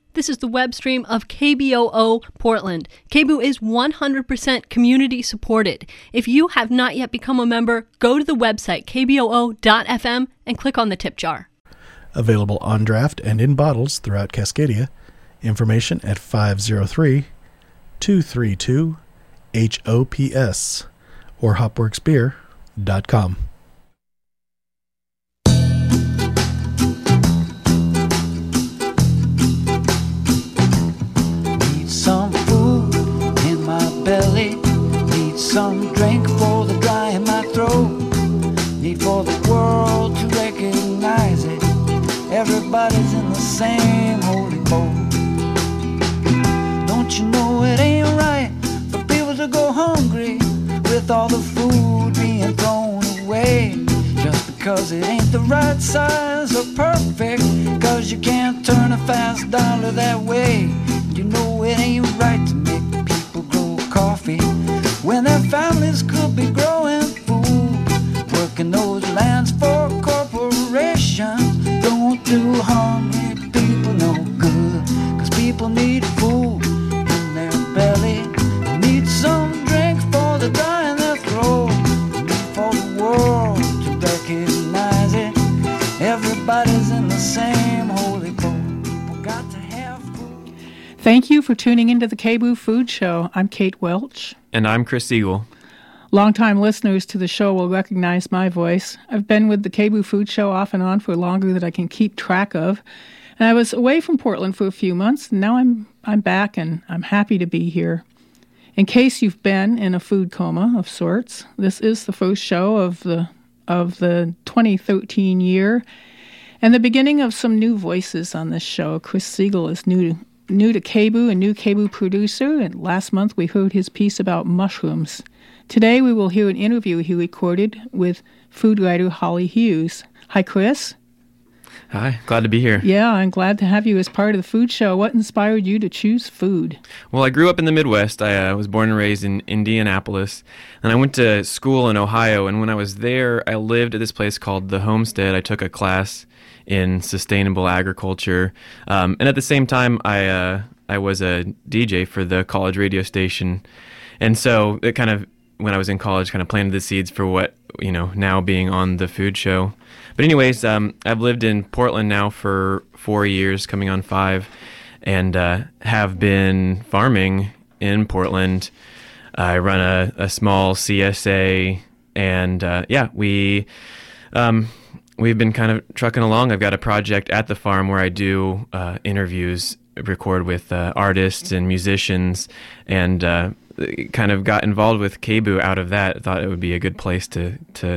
This is the web stream of KBOO Portland. KBOO is 100% community supported. If you have not yet become a member, go to the website kboo.fm and click on the tip jar. Available on draft and in bottles throughout Cascadia. Information at 503-232-HOPS or hopworksbeer.com. Some food in my belly, need some drink for the dry in my throat, need for the world to recognize it, everybody's in the same holy boat. Don't you know it ain't right for people to go hungry with all the food being thrown away, just because it ain't the right size or perfect, cause you can't turn a fast dollar that way. You know it ain't right to make people grow coffee when their families could be growing food. Working those lands for corporations don't do hungry people no good, cause people need food in their belly, need some drink for the dry in their throat, need for the world to recognize it, everybody's in the same holy boat. People got to have food. Thank you for tuning into the KBOO Food Show. I'm Kate Welch. And I'm Chris Siegel. Longtime listeners to the show will recognize my voice. I've been with the KBOO Food Show off and on for longer than I can keep track of. And I was away from Portland for a few months, and now I'm back, and I'm happy to be here. In case you've been in a food coma of sorts, this is the first show of the 2013 year, and the beginning of some new voices on this show. Chris Siegel is new to KBOO, a new KBOO producer, and last month we heard his piece about mushrooms. Today we will hear an interview he recorded with food writer Holly Hughes. Hi, Chris. Hi, glad to be here. Yeah, I'm glad to have you as part of the food show. What inspired you to choose food? Well, I grew up in the Midwest. I was born and raised in Indianapolis, and I went to school in Ohio, and when I was there, I lived at this place called The Homestead. I took a class in sustainable agriculture, and at the same time, I was a DJ for the college radio station, and so it kind of, when I was in college, kind of planted the seeds for what, now being on the food show. But anyways, I've lived in Portland now for 4 years, coming on 5, and have been farming in Portland. I run a small CSA, and we've been kind of trucking along. I've got a project at the farm where I do interviews, record with artists and musicians, and kind of got involved with KBOO out of that. Thought it would be a good place to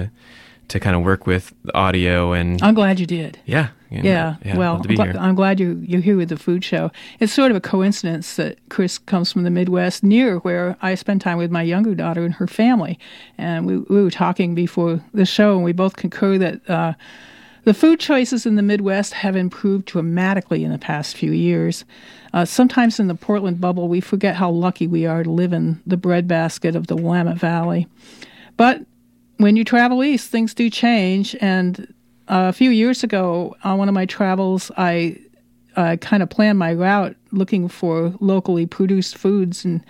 kind of work with audio, and I'm glad you did. Yeah. Well, I'm glad you're here with the food show. It's sort of a coincidence that Chris comes from the Midwest, near where I spend time with my younger daughter and her family. And we were talking before the show, and we both concur that the food choices in the Midwest have improved dramatically in the past few years. Sometimes in the Portland bubble, we forget how lucky we are to live in the breadbasket of the Willamette Valley. But when you travel east, things do change. And a few years ago, on one of my travels, I kind of planned my route looking for locally produced foods and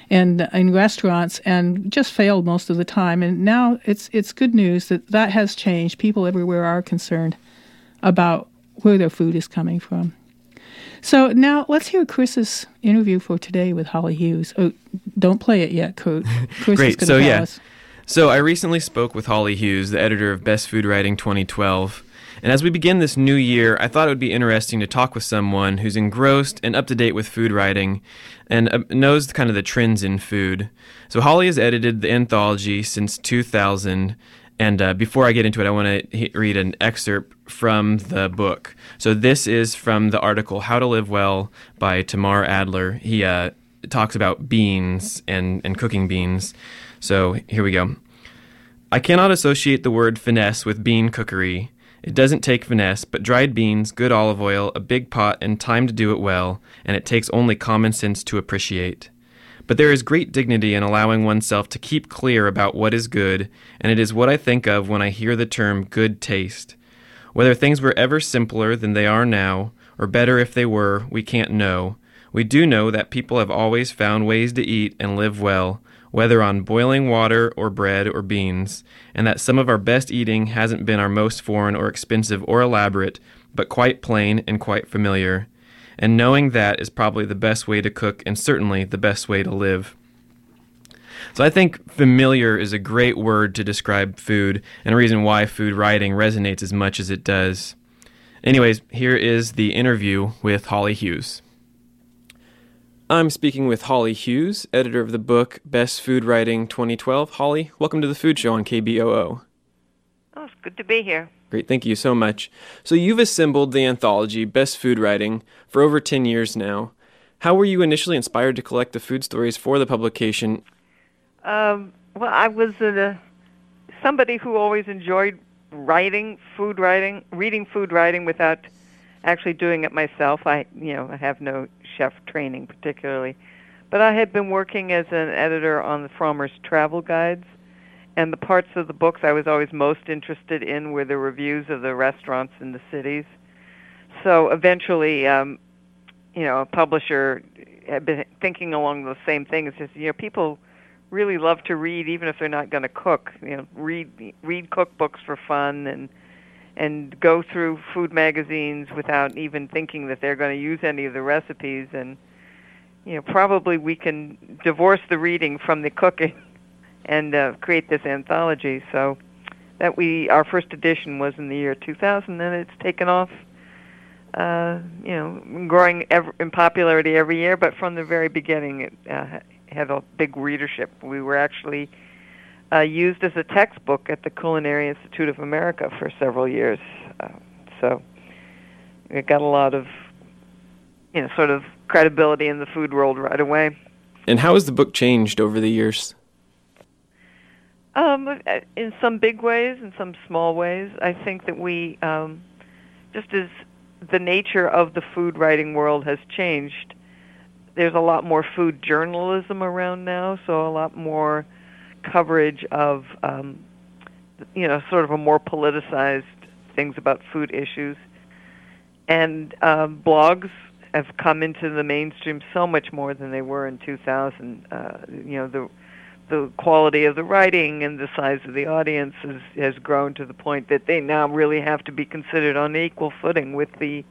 in restaurants, and just failed most of the time. And now it's good news that has changed. People everywhere are concerned about where their food is coming from. So now let's hear Chris's interview for today with Holly Hughes. Oh, don't play it yet, Kurt. Chris Great. is going to tell us. So I recently spoke with Holly Hughes, the editor of Best Food Writing 2012. And as we begin this new year, I thought it would be interesting to talk with someone who's engrossed and up to date with food writing and knows kind of the trends in food. So Holly has edited the anthology since 2000. And before I get into it, I want to read an excerpt from the book. So this is from the article How to Live Well by Tamar Adler. He talks about beans and cooking beans. So here we go. I cannot associate the word finesse with bean cookery. It doesn't take finesse, but dried beans, good olive oil, a big pot, and time to do it well, and it takes only common sense to appreciate. But there is great dignity in allowing oneself to keep clear about what is good, and it is what I think of when I hear the term good taste. Whether things were ever simpler than they are now, or better if they were, we can't know. We do know that people have always found ways to eat and live well, whether on boiling water or bread or beans, and that some of our best eating hasn't been our most foreign or expensive or elaborate, but quite plain and quite familiar. And knowing that is probably the best way to cook and certainly the best way to live. So I think familiar is a great word to describe food and a reason why food writing resonates as much as it does. Anyways, here is the interview with Holly Hughes. I'm speaking with Holly Hughes, editor of the book Best Food Writing 2012. Holly, welcome to the Food Show on KBOO. Oh, it's good to be here. Great, thank you so much. So you've assembled the anthology Best Food Writing for over 10 years now. How were you initially inspired to collect the food stories for the publication? Well, I was somebody who always enjoyed reading food writing without actually doing it myself. I have no chef training particularly, but I had been working as an editor on the Frommer's travel guides, and the parts of the books I was always most interested in were the reviews of the restaurants in the cities. So eventually, a publisher had been thinking along the same thing. It's just, people really love to read even if they're not going to cook. Read cookbooks for fun and go through food magazines without even thinking that they're going to use any of the recipes. And probably we can divorce the reading from the cooking and create this anthology. So that our first edition was in the year 2000, and it's taken off. Growing in popularity every year, but from the very beginning it had a big readership. We were actually used as a textbook at the Culinary Institute of America for several years. So it got a lot of, sort of credibility in the food world right away. And how has the book changed over the years? In some big ways, in some small ways. I think that we, just as the nature of the food writing world has changed, there's a lot more food journalism around now, so a lot more coverage of, sort of a more politicized things about food issues. And blogs have come into the mainstream so much more than they were in 2000. The quality of the writing and the size of the audience has grown to the point that they now really have to be considered on equal footing with the,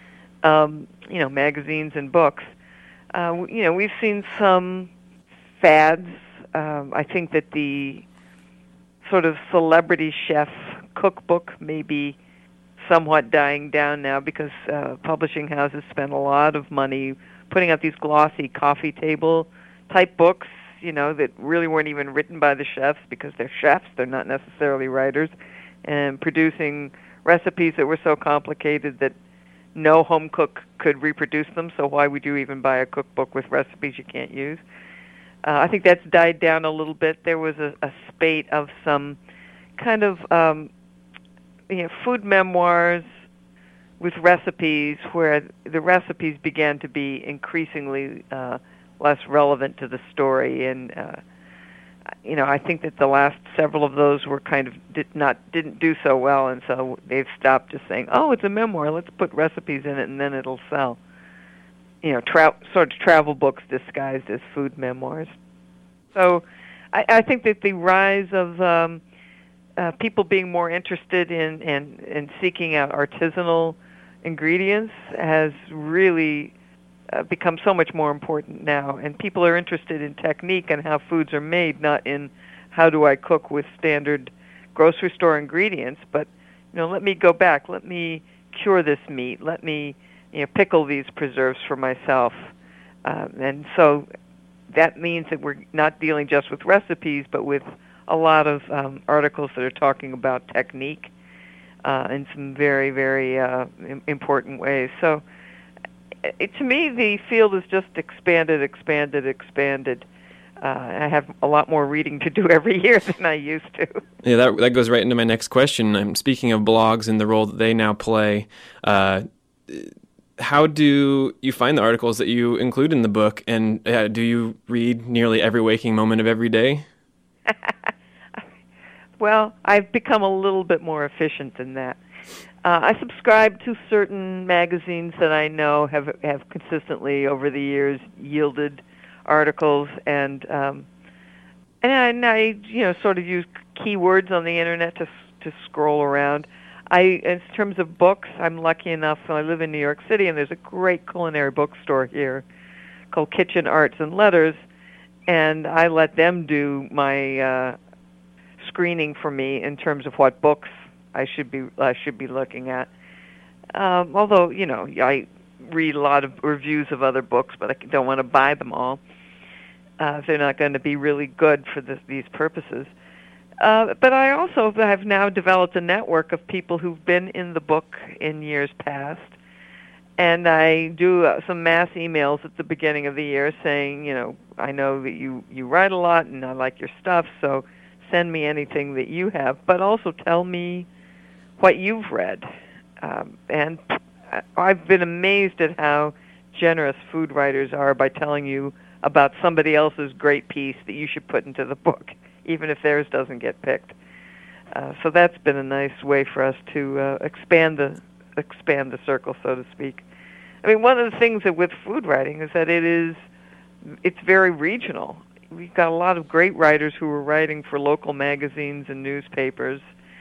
magazines and books. We've seen some fads. I think that the sort of celebrity chef cookbook may be somewhat dying down now because publishing houses spend a lot of money putting out these glossy coffee table type books, that really weren't even written by the chefs because they're chefs, they're not necessarily writers, and producing recipes that were so complicated that no home cook could reproduce them, so why would you even buy a cookbook with recipes you can't use? I think that's died down a little bit. There was a spate of some kind of food memoirs with recipes where the recipes began to be increasingly less relevant to the story, and I think that the last several of those were kind of didn't do so well, and so they've stopped just saying, "Oh, it's a memoir. Let's put recipes in it, and then it'll sell." Sort of travel books disguised as food memoirs. So, I think that the rise of people being more interested in seeking out artisanal ingredients has really become so much more important now, and people are interested in technique and how foods are made, not in how do I cook with standard grocery store ingredients, but let me go back, let me cure this meat, let me pickle these preserves for myself, and so that means that we're not dealing just with recipes, but with a lot of articles that are talking about technique in some very, very important ways. So to me, the field has just expanded. I have a lot more reading to do every year than I used to. Yeah, that goes right into my next question. I'm speaking of blogs and the role that they now play. How do you find the articles that you include in the book, and do you read nearly every waking moment of every day? Well, I've become a little bit more efficient than that. I subscribe to certain magazines that I know have consistently over the years yielded articles, and I sort of use keywords on the internet to scroll around. In terms of books, I'm lucky enough. I live in New York City, and there's a great culinary bookstore here called Kitchen Arts and Letters, and I let them do my screening for me in terms of what books I should be looking at. Although I read a lot of reviews of other books, but I don't want to buy them all. They're not going to be really good for these purposes. But I also have now developed a network of people who've been in the book in years past, and I do some mass emails at the beginning of the year saying, I know that you write a lot and I like your stuff, so send me anything that you have, but also tell me what you've read. And I've been amazed at how generous food writers are by telling you about somebody else's great piece that you should put into the book, even if theirs doesn't get picked. So that's been a nice way for us to expand the circle, so to speak. I mean, one of the things with food writing is that it's very regional. We've got a lot of great writers who are writing for local magazines and newspapers,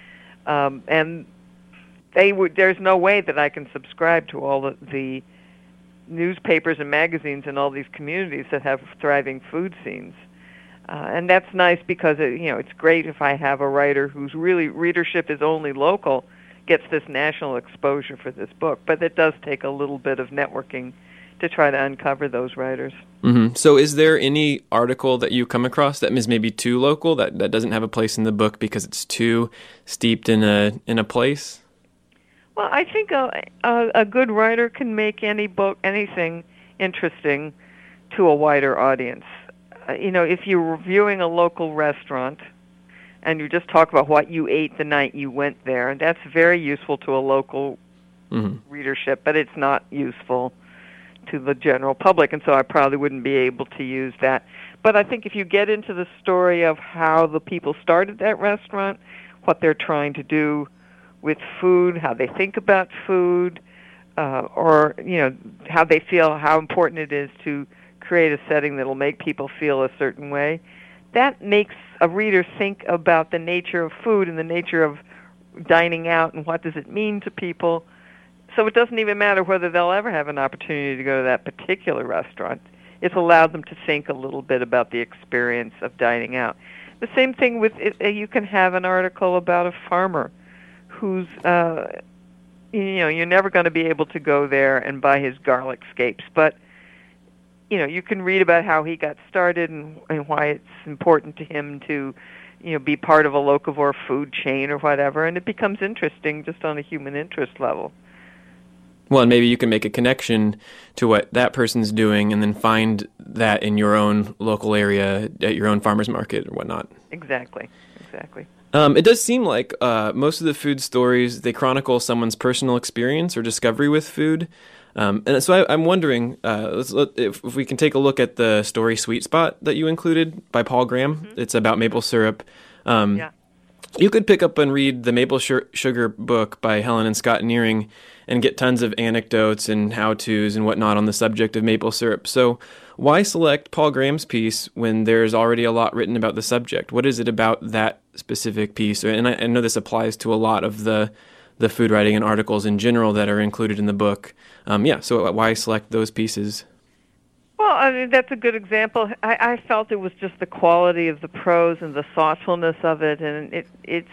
and there's no way that I can subscribe to all the newspapers and magazines in all these communities that have thriving food scenes. And that's nice because it's great if I have a writer whose really readership is only local, gets this national exposure for this book. But it does take a little bit of networking to try to uncover those writers. Mm-hmm. So is there any article that you come across that is maybe too local, that doesn't have a place in the book because it's too steeped in a place? Well, I think a good writer can make anything interesting to a wider audience. If you're reviewing a local restaurant and you just talk about what you ate the night you went there, and that's very useful to a local readership, but it's not useful to the general public, and so I probably wouldn't be able to use that. But I think if you get into the story of how the people started that restaurant, what they're trying to do with food, how they think about food, or how they feel, how important it is to create a setting that will make people feel a certain way, that makes a reader think about the nature of food and the nature of dining out and what does it mean to people. So it doesn't even matter whether they'll ever have an opportunity to go to that particular restaurant. It's allowed them to think a little bit about the experience of dining out. The same thing with you can have an article about a farmer who's you're never going to be able to go there and buy his garlic scapes, but you can read about how he got started and why it's important to him to be part of a locavore food chain or whatever, and it becomes interesting just on a human interest level. Well, and maybe you can make a connection to what that person's doing and then find that in your own local area at your own farmer's market or whatnot. Exactly. It does seem like most of the food stories, they chronicle someone's personal experience or discovery with food. And so I'm wondering if we can take a look at the story Sweet Spot that you included by Paul Graham. Mm-hmm. It's about maple syrup. You could pick up and read the Maple Sugar book by Helen and Scott Nearing and get tons of anecdotes and how-tos and whatnot on the subject of maple syrup. So why select Paul Graham's piece when there's already a lot written about the subject? What is it about that specific piece? And I know this applies to a lot of the food writing and articles in general that are included in the book. So why select those pieces? Well, I mean, that's a good example. I felt it was just the quality of the prose and the thoughtfulness of it, and it's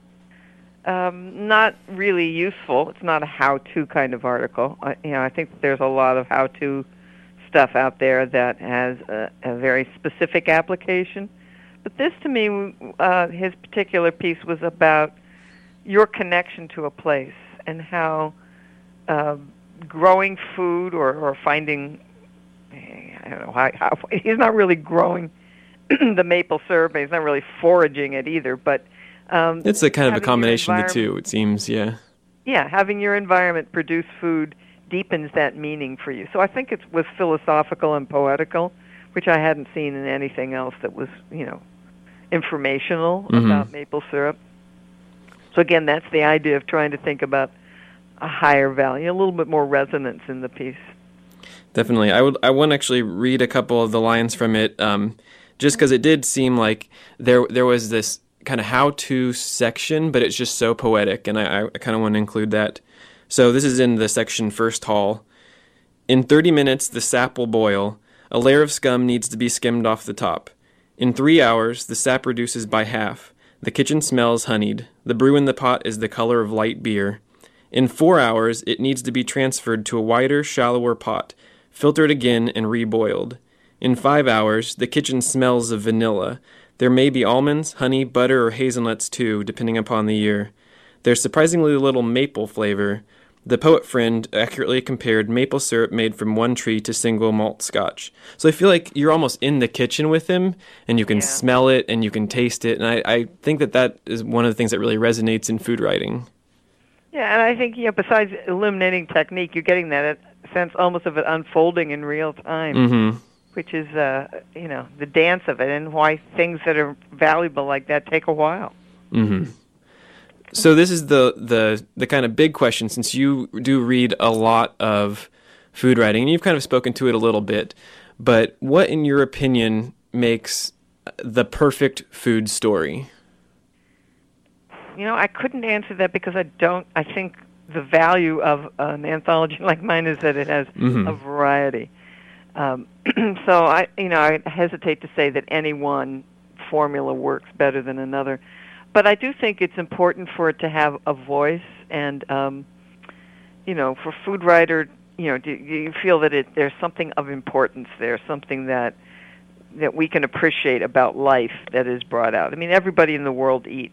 not really useful. It's not a how-to kind of article. I think there's a lot of how-to stuff out there that has a very specific application. But this, to me, his particular piece was about your connection to a place and how growing food or finding, I don't know, how he's not really growing the maple syrup, he's not really foraging it either, but it's a kind of a combination of the two, it seems, yeah. Yeah, having your environment produce food deepens that meaning for you. So I think it was philosophical and poetical, which I hadn't seen in anything else that was, informational about maple syrup. So again, that's the idea of trying to think about higher value, a little bit more resonance in the piece. Definitely. I want to actually read a couple of the lines from it, just because it did seem like there was this kind of how-to section, but it's just so poetic, and I kind of want to include that. So this is in the section First Hall. In 30 minutes, the sap will boil. A layer of scum needs to be skimmed off the top. In 3 hours, the sap reduces by half. The kitchen smells honeyed. The brew in the pot is the color of light beer. In 4 hours, it needs to be transferred to a wider, shallower pot, filtered again and reboiled. In 5 hours, the kitchen smells of vanilla. There may be almonds, honey, butter, or hazelnuts too, depending upon the year. There's surprisingly little maple flavor. The poet friend accurately compared maple syrup made from one tree to single malt scotch. So I feel like you're almost in the kitchen with him, and you can smell it, and you can taste it. And I think that is one of the things that really resonates in food writing. Yeah, and I think, besides illuminating technique, you're getting that sense almost of it unfolding in real time, which is, the dance of it, and why things that are valuable like that take a while. Mm-hmm. So this is the kind of big question, since you do read a lot of food writing, and you've kind of spoken to it a little bit, but what, in your opinion, makes the perfect food story? I couldn't answer that because I think the value of an anthology like mine is that it has a variety. So I hesitate to say that any one formula works better than another. But I do think it's important for it to have a voice, and for food writer, do you feel that there's something of importance there, something that we can appreciate about life that is brought out. I mean, everybody in the world eats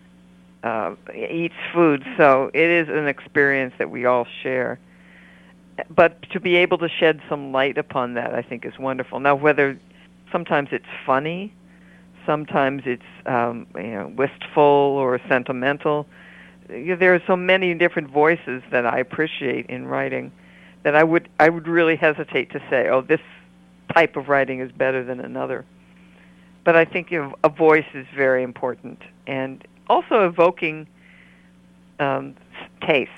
food, so it is an experience that we all share. But to be able to shed some light upon that, I think, is wonderful. Now, whether sometimes it's funny, sometimes it's wistful or sentimental. There are so many different voices that I appreciate in writing that I would really hesitate to say, oh, this type of writing is better than another. But I think a voice is very important, and also evoking taste.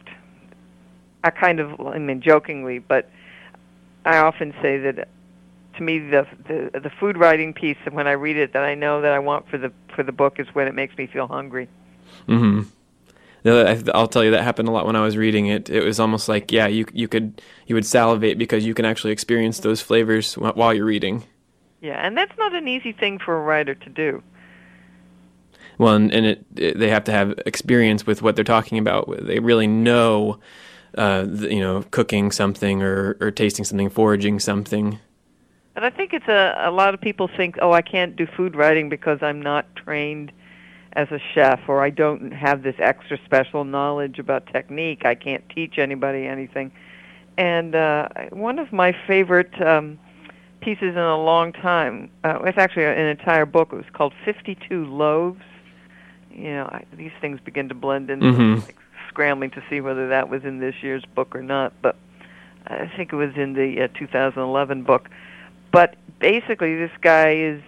I mean jokingly, but I often say that to me the food writing piece, when I read it, that I know that I want for the book is when it makes me feel hungry. Mm-hmm. I'll tell you, that happened a lot when I was reading it. It was almost like, you would salivate because you can actually experience those flavors while you're reading. Yeah, and that's not an easy thing for a writer to do. Well, and they have to have experience with what they're talking about. They really know, cooking something or tasting something, foraging something. And I think it's a lot of people think, oh, I can't do food writing because I'm not trained as a chef, or I don't have this extra special knowledge about technique. I can't teach anybody anything. And one of my favorite pieces in a long time, it's actually an entire book. It was called 52 Loaves. These things begin to blend in. Like scrambling to see whether that was in this year's book or not, but I think it was in the 2011 book. But basically, this guy is,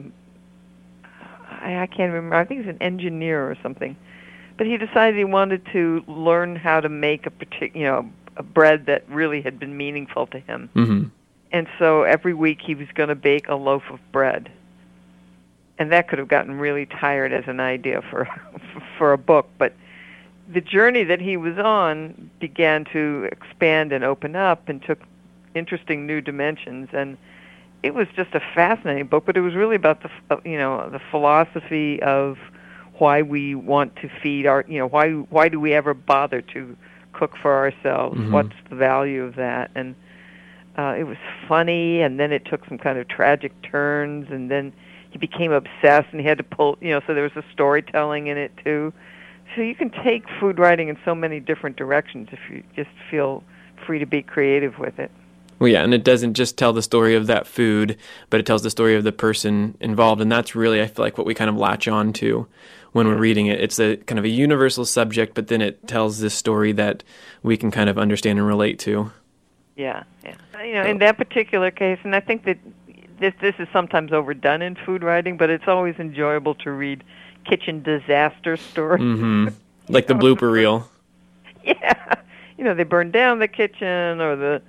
I can't remember, I think he's an engineer or something. But he decided he wanted to learn how to make a bread that really had been meaningful to him. Mm-hmm. And so every week he was going to bake a loaf of bread. And that could have gotten really tired as an idea for a book. But the journey that he was on began to expand and open up and took interesting new dimensions. And it was just a fascinating book, but it was really about the philosophy of why we want to feed why do we ever bother to cook for ourselves? Mm-hmm. What's the value of that? And it was funny, and then it took some kind of tragic turns, and then he became obsessed, and he had to pull, so there was a storytelling in it too. So you can take food writing in so many different directions if you just feel free to be creative with it. Well, yeah, and it doesn't just tell the story of that food, but it tells the story of the person involved, and that's really, I feel like, what we kind of latch on to when we're reading it. It's a kind of a universal subject, but then it tells this story that we can kind of understand and relate to. Yeah. In that particular case, and I think that this is sometimes overdone in food writing, but it's always enjoyable to read kitchen disaster stories. Mm-hmm. Like the blooper reel. Yeah. they burn down the kitchen, or the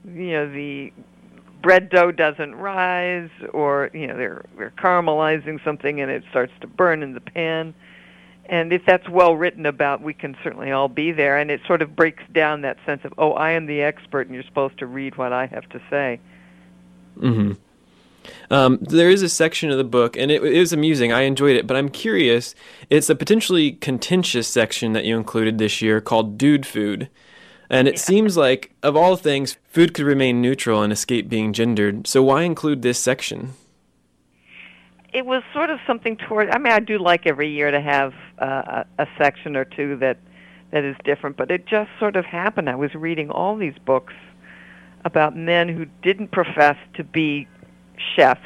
bread dough doesn't rise, or they're caramelizing something and it starts to burn in the pan. And if that's well written about, we can certainly all be there, and it sort of breaks down that sense of, oh, I am the expert and you're supposed to read what I have to say. Mm-hmm. There is a section of the book, and it is amusing. I enjoyed it, but I'm curious. It's a potentially contentious section that you included this year called Dude Food. And it seems like, of all things, food could remain neutral and escape being gendered. So why include this section? It was sort of something toward, I do like every year to have a section or two that is different, but it just sort of happened. I was reading all these books about men who didn't profess to be chefs,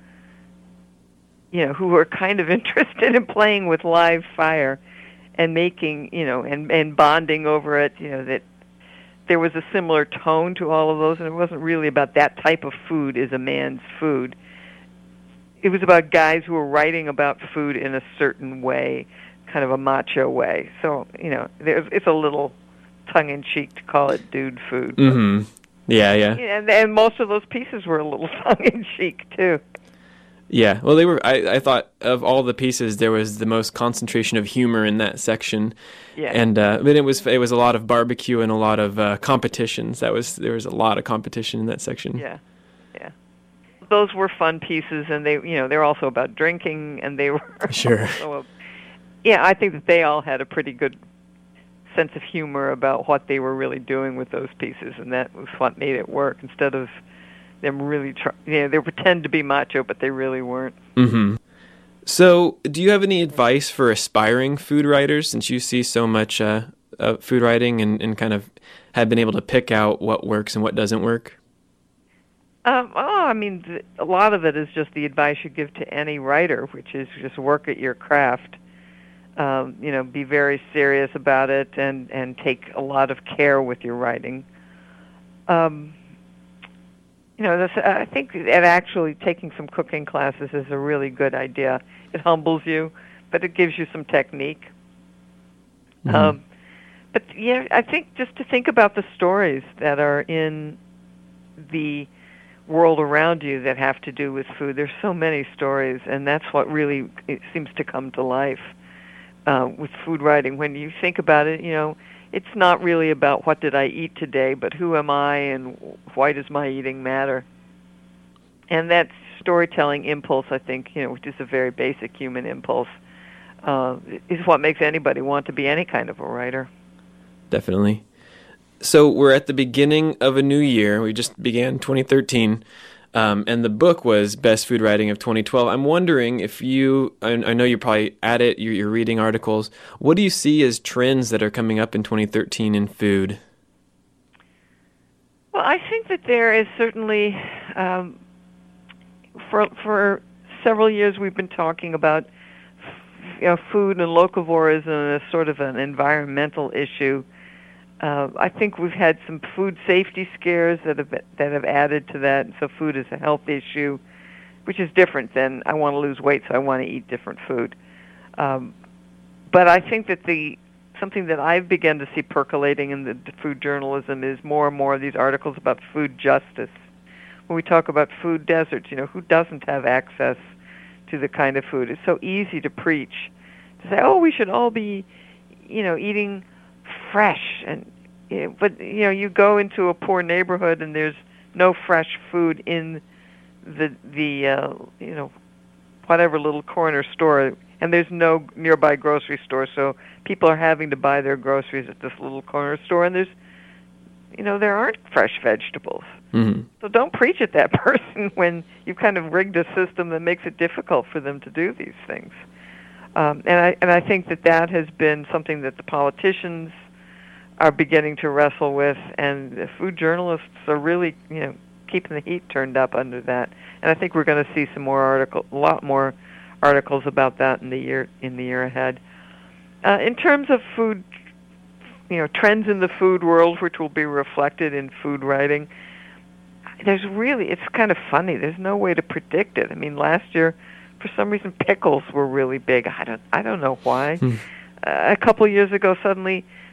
who were kind of interested in playing with live fire and making, and bonding over it, that there was a similar tone to all of those, and it wasn't really about that type of food is a man's food. It was about guys who were writing about food in a certain way, kind of a macho way. So, it's a little tongue-in-cheek to call it dude food. Mm-hmm. Yeah. And most of those pieces were a little tongue-in-cheek, too. Yeah, well, they were. I thought of all the pieces, there was the most concentration of humor in that section. Yeah. And then it was a lot of barbecue and a lot of competitions. There was a lot of competition in that section. Yeah. Those were fun pieces, and they're also about drinking, and they were sure. I think that they all had a pretty good sense of humor about what they were really doing with those pieces, and that was what made it work. Instead of them really they pretend to be macho, but they really weren't. Mm-hmm. So, do you have any advice for aspiring food writers, since you see so much food writing and kind of have been able to pick out what works and what doesn't work? A lot of it is just the advice you give to any writer, which is just work at your craft. Be very serious about it and take a lot of care with your writing. I think that actually taking some cooking classes is a really good idea. It humbles you, but it gives you some technique. Mm-hmm. I think just to think about the stories that are in the world around you that have to do with food. There's so many stories, and that's what really it seems to come to life with food writing. When you think about it, it's not really about what did I eat today, but who am I and why does my eating matter? And that storytelling impulse, I think, which is a very basic human impulse, is what makes anybody want to be any kind of a writer. Definitely. So we're at the beginning of a new year. We just began 2013, and the book was Best Food Writing of 2012. I'm wondering if I know you're probably at it, you're reading articles. What do you see as trends that are coming up in 2013 in food? Well, I think that there is certainly, for several years we've been talking about food and locavorism as sort of an environmental issue. I think we've had some food safety scares that have added to that. So food is a health issue, which is different than I want to lose weight, so I want to eat different food. But I think that something that I've begun to see percolating in the food journalism is more and more of these articles about food justice. When we talk about food deserts, who doesn't have access to the kind of food? It's so easy to preach, to say, oh, we should all be, eating fresh, but you go into a poor neighborhood and there's no fresh food in the whatever little corner store, and there's no nearby grocery store, so people are having to buy their groceries at this little corner store, and there aren't fresh vegetables. Mm-hmm. So don't preach at that person when you've kind of rigged a system that makes it difficult for them to do these things. And I think that has been something that the politicians are beginning to wrestle with, and the food journalists are really, keeping the heat turned up under that. And I think we're going to see a lot more articles about that in the year ahead. In terms of food, trends in the food world, which will be reflected in food writing, it's kind of funny. There's no way to predict it. I mean, last year, for some reason, pickles were really big. I don't know why. A couple years ago, suddenly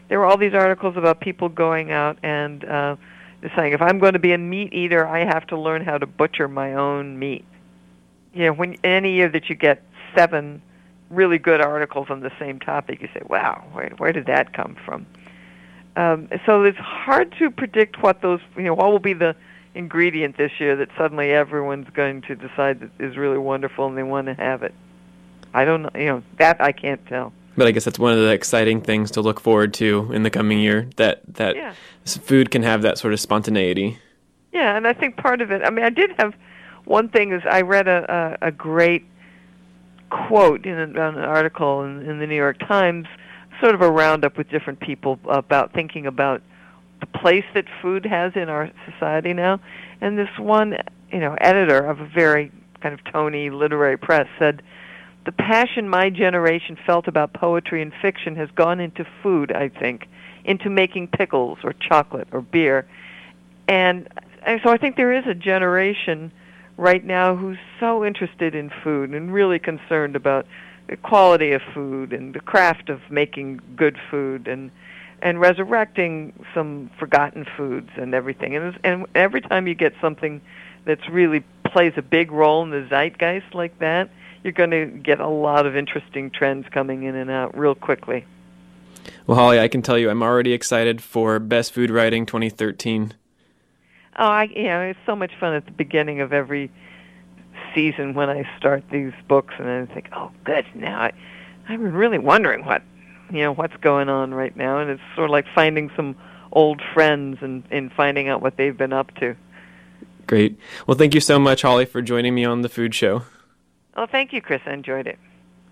there were all these articles about people going out and saying, if I'm going to be a meat eater, I have to learn how to butcher my own meat. You know, when any year that you get 7 really good articles on the same topic, you say, wow, where did that come from? So it's hard to predict what will be the ingredient this year that suddenly everyone's going to decide that is really wonderful and they want to have it. I don't know, that I can't tell. But I guess that's one of the exciting things to look forward to in the coming year, that food can have that sort of spontaneity. Yeah, and I think part of it, I did have one thing is I read a great quote in an article in the New York Times, sort of a roundup with different people about thinking about the place that food has in our society now. And this one, editor of a very kind of Tony literary press said, the passion my generation felt about poetry and fiction has gone into food, I think, into making pickles or chocolate or beer. And so I think there is a generation right now who's so interested in food and really concerned about the quality of food and the craft of making good food and resurrecting some forgotten foods and everything. And every time you get something that's really plays a big role in the zeitgeist like that, you're going to get a lot of interesting trends coming in and out real quickly. Well, Holly, I can tell you I'm already excited for Best Food Writing 2013. Oh, it's so much fun at the beginning of every season when I start these books, and I think, oh, good, now I'm really wondering what's going on right now, and it's sort of like finding some old friends and finding out what they've been up to. Great. Well, thank you so much, Holly, for joining me on the Food Show. Oh, thank you, Chris. I enjoyed it.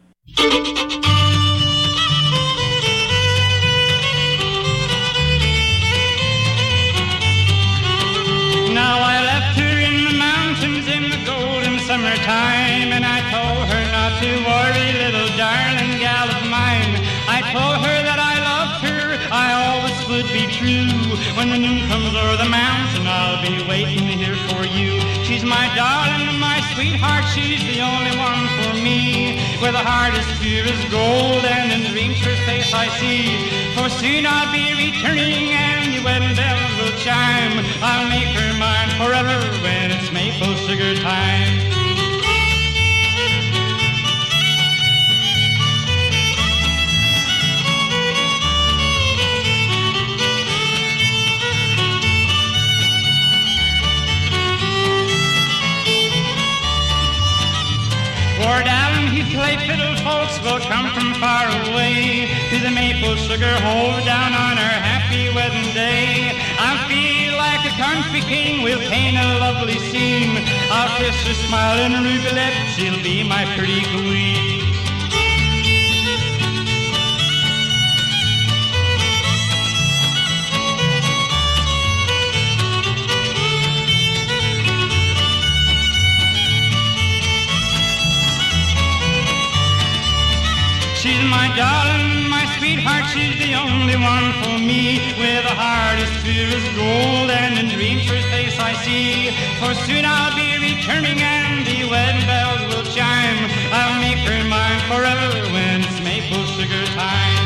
Now I left her in the mountains in the golden summertime, and I told her not to worry, little darling gal of mine. I told her that I loved her, I always would be true. When the moon comes o'er the mountain, I'll be waiting here for you. She's my darling, my sweetheart, she's the only one for me. Where the heart is pure as gold, and in dreams her face I see. For soon I'll be returning, and the wedding bells will chime. I'll make her mine forever when it's maple sugar time. Lord Allen, he play fiddle, folks will come from far away to the maple sugar hole down on our happy wedding day. I'll feel like a country king, we'll paint a lovely scene. I'll kiss her smiling ruby lips, she'll be my pretty queen. She's my darling, my sweetheart, she's the only one for me. With a heart as pure as gold, and in dreams her face I see. For soon I'll be returning, and the wedding bells will chime. I'll make her mine forever when it's maple sugar time.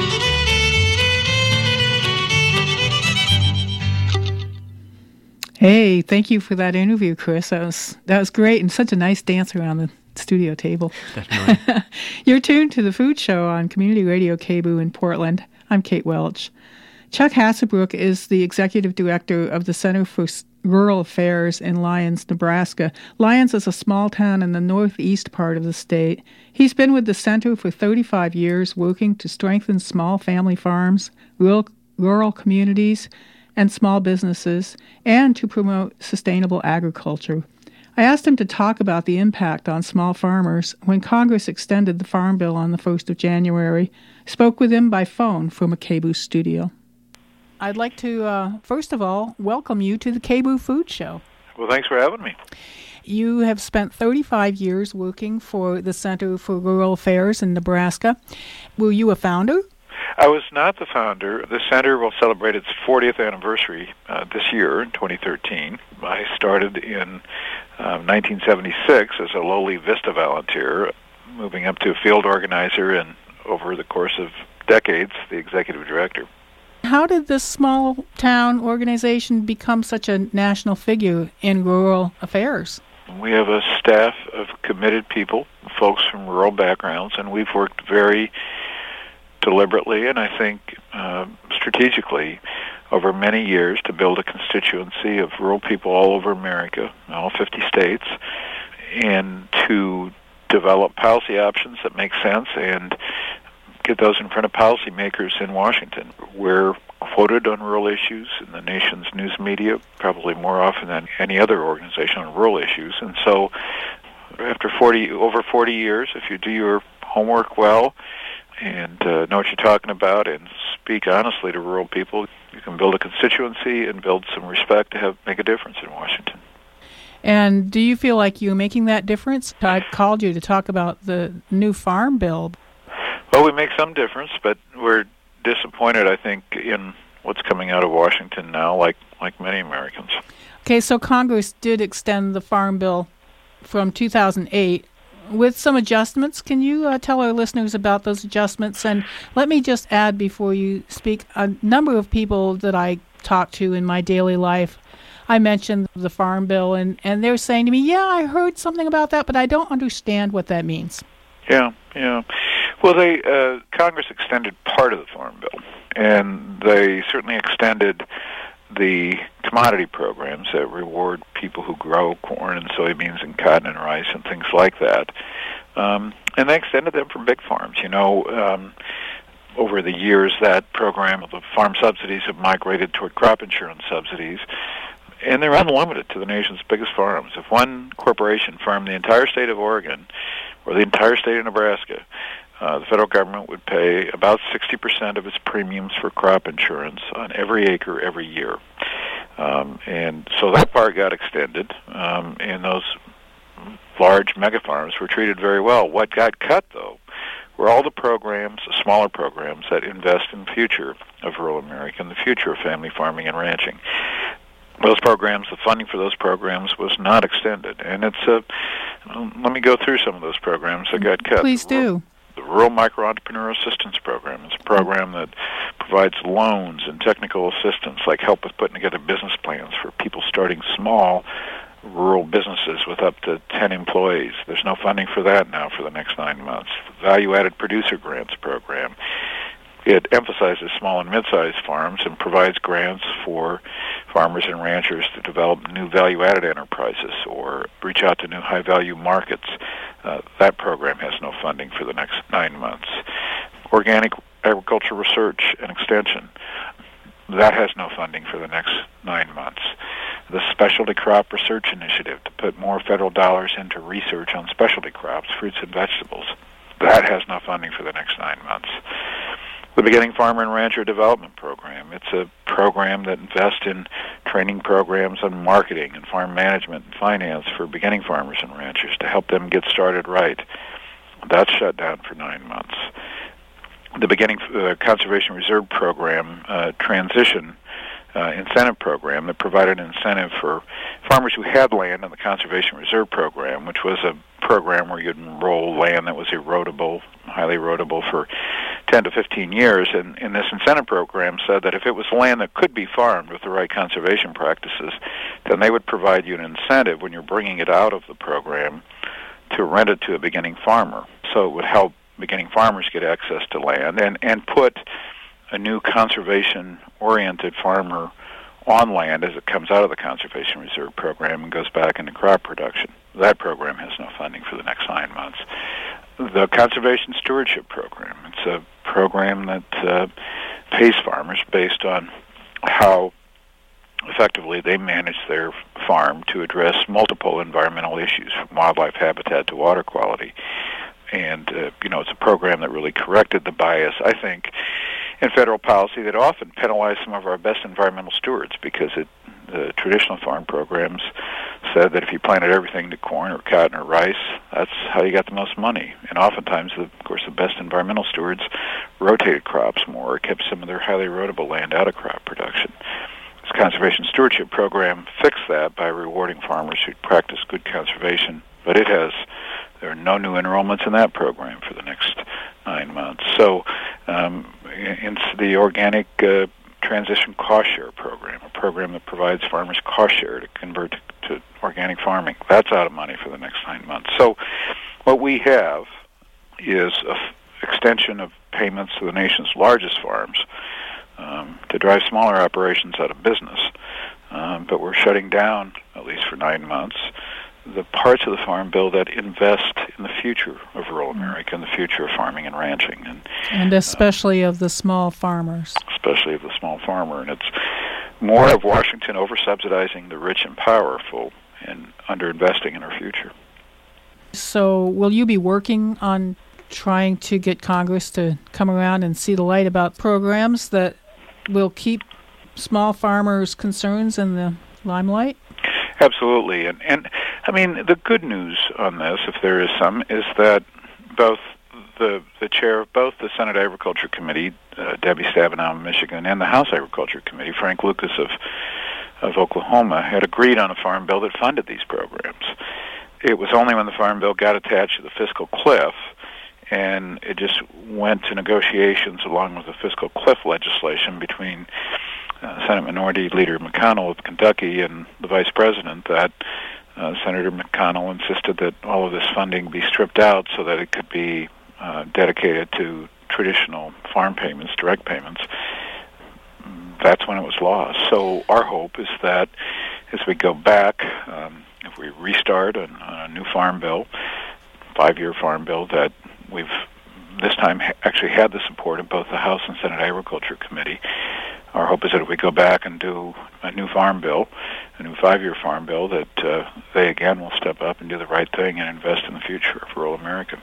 Hey, thank you for that interview, Chris. That was great, and such a nice dance around the studio table. Definitely. You're tuned to the Food Show on Community Radio KBOO in Portland. I'm Kate Welch. Chuck Hasselbrook is the executive director of the Center for Rural Affairs in Lyons, Nebraska. Lyons is a small town in the northeast part of the state. He's been with the center for 35 years, working to strengthen small family farms, rural communities, and small businesses, and to promote sustainable agriculture. I asked him to talk about the impact on small farmers when Congress extended the Farm Bill on the 1st of January. Spoke with him by phone from a KBOO studio. I'd like to, first of all, welcome you to the KBOO Food Show. Well, thanks for having me. You have spent 35 years working for the Center for Rural Affairs in Nebraska. Were you a founder? I was not the founder. The center will celebrate its 40th anniversary this year, in 2013. I started in 1976 as a lowly Vista volunteer, moving up to a field organizer, and over the course of decades, the executive director. How did this small town organization become such a national figure in rural affairs? We have a staff of committed people, folks from rural backgrounds, and we've worked very deliberately and I think strategically over many years to build a constituency of rural people all over America, all 50 states, and to develop policy options that make sense and get those in front of policymakers in Washington. We're quoted on rural issues in the nation's news media, probably more often than any other organization on rural issues. And so after over 40 years, if you do your homework well and know what you're talking about and speak honestly to rural people, you can build a constituency and build some respect to make a difference in Washington. And do you feel like you're making that difference? I called you to talk about the new farm bill. Well, we make some difference, but we're disappointed, I think, in what's coming out of Washington now, like many Americans. Okay, so Congress did extend the farm bill from 2008 with some adjustments. Can you tell our listeners about those adjustments? And let me just add before you speak, a number of people that I talk to in my daily life, I mentioned the farm bill, and they're saying to me, yeah, I heard something about that, but I don't understand what that means. Yeah. Well, Congress extended part of the farm bill, and they certainly extended the commodity programs that reward people who grow corn and soybeans and cotton and rice and things like that. And they extended them for big farms. Over the years, that program of the farm subsidies have migrated toward crop insurance subsidies, and they're unlimited to the nation's biggest farms. If one corporation farmed the entire state of Oregon or the entire state of Nebraska, the federal government would pay about 60% of its premiums for crop insurance on every acre every year. And so that part got extended, and those large mega farms were treated very well. What got cut, though, were all the programs, the smaller programs that invest in the future of rural America and the future of family farming and ranching. Those programs, the funding for those programs was not extended. And let me go through some of those programs that got cut. Please do. The Rural Micro-Entrepreneur Assistance Program is a program that provides loans and technical assistance, like help with putting together business plans for people starting small rural businesses with up to 10 employees. There's no funding for that now for the next 9 months. The Value-Added Producer Grants Program. It emphasizes small and mid-sized farms and provides grants for farmers and ranchers to develop new value-added enterprises or reach out to new high-value markets. That program has no funding for the next 9 months. Organic Agriculture Research and Extension. That has no funding for the next 9 months. The Specialty Crop Research Initiative to put more federal dollars into research on specialty crops, fruits and vegetables. That has no funding for the next 9 months. The Beginning Farmer and Rancher Development Program. It's a program that invests in training programs on marketing and farm management and finance for beginning farmers and ranchers to help them get started right. That's shut down for 9 months. The Beginning Conservation Reserve Program transition incentive program that provided an incentive for farmers who had land in the Conservation Reserve Program, which was a program where you'd enroll land that was erodible, highly erodible for 10 to 15 years. And this incentive program said that if it was land that could be farmed with the right conservation practices, then they would provide you an incentive when you're bringing it out of the program to rent it to a beginning farmer. So it would help beginning farmers get access to land and put a new conservation-oriented farmer on land as it comes out of the Conservation Reserve Program and goes back into crop production. That program has no funding for the next 9 months. The Conservation Stewardship Program. It's a program that pays farmers based on how effectively they manage their farm to address multiple environmental issues, from wildlife habitat to water quality. And, it's a program that really corrected the bias, I think, in federal policy that often penalized some of our best environmental stewards because the traditional farm programs said that if you planted everything to corn or cotton or rice, that's how you got the most money. And oftentimes, of course, the best environmental stewards rotated crops more or kept some of their highly erodible land out of crop production. This Conservation Stewardship Program fixed that by rewarding farmers who practice good conservation, but there are no new enrollments in that program for the next 9 months. So It's the organic transition cost share program, a program that provides farmers cost share to convert to organic farming. That's out of money for the next 9 months. So what we have is an extension of payments to the nation's largest farms to drive smaller operations out of business. But we're shutting down, at least for 9 months, the parts of the Farm Bill that invest in the future of rural America and the future of farming and ranching. And especially of the small farmers. Especially of the small farmer. And it's more of Washington over-subsidizing the rich and powerful and under-investing in our future. So will you be working on trying to get Congress to come around and see the light about programs that will keep small farmers' concerns in the limelight? Absolutely. And I mean, the good news on this, if there is some, is that both the chair of both the Senate Agriculture Committee, Debbie Stabenow of Michigan, and the House Agriculture Committee, Frank Lucas of Oklahoma, had agreed on a farm bill that funded these programs. It was only when the farm bill got attached to the fiscal cliff, and it just went to negotiations along with the fiscal cliff legislation between Senate Minority Leader McConnell of Kentucky and the Vice President, that Senator McConnell insisted that all of this funding be stripped out so that it could be dedicated to traditional farm payments, direct payments. That's when it was lost. So our hope is that as we go back, if we restart on a new farm bill, 5-year farm bill, that we've this time actually had the support of both the House and Senate Agriculture Committee. Our hope is that if we go back and do a new farm bill, a new 5-year farm bill, that they again will step up and do the right thing and invest in the future of rural America.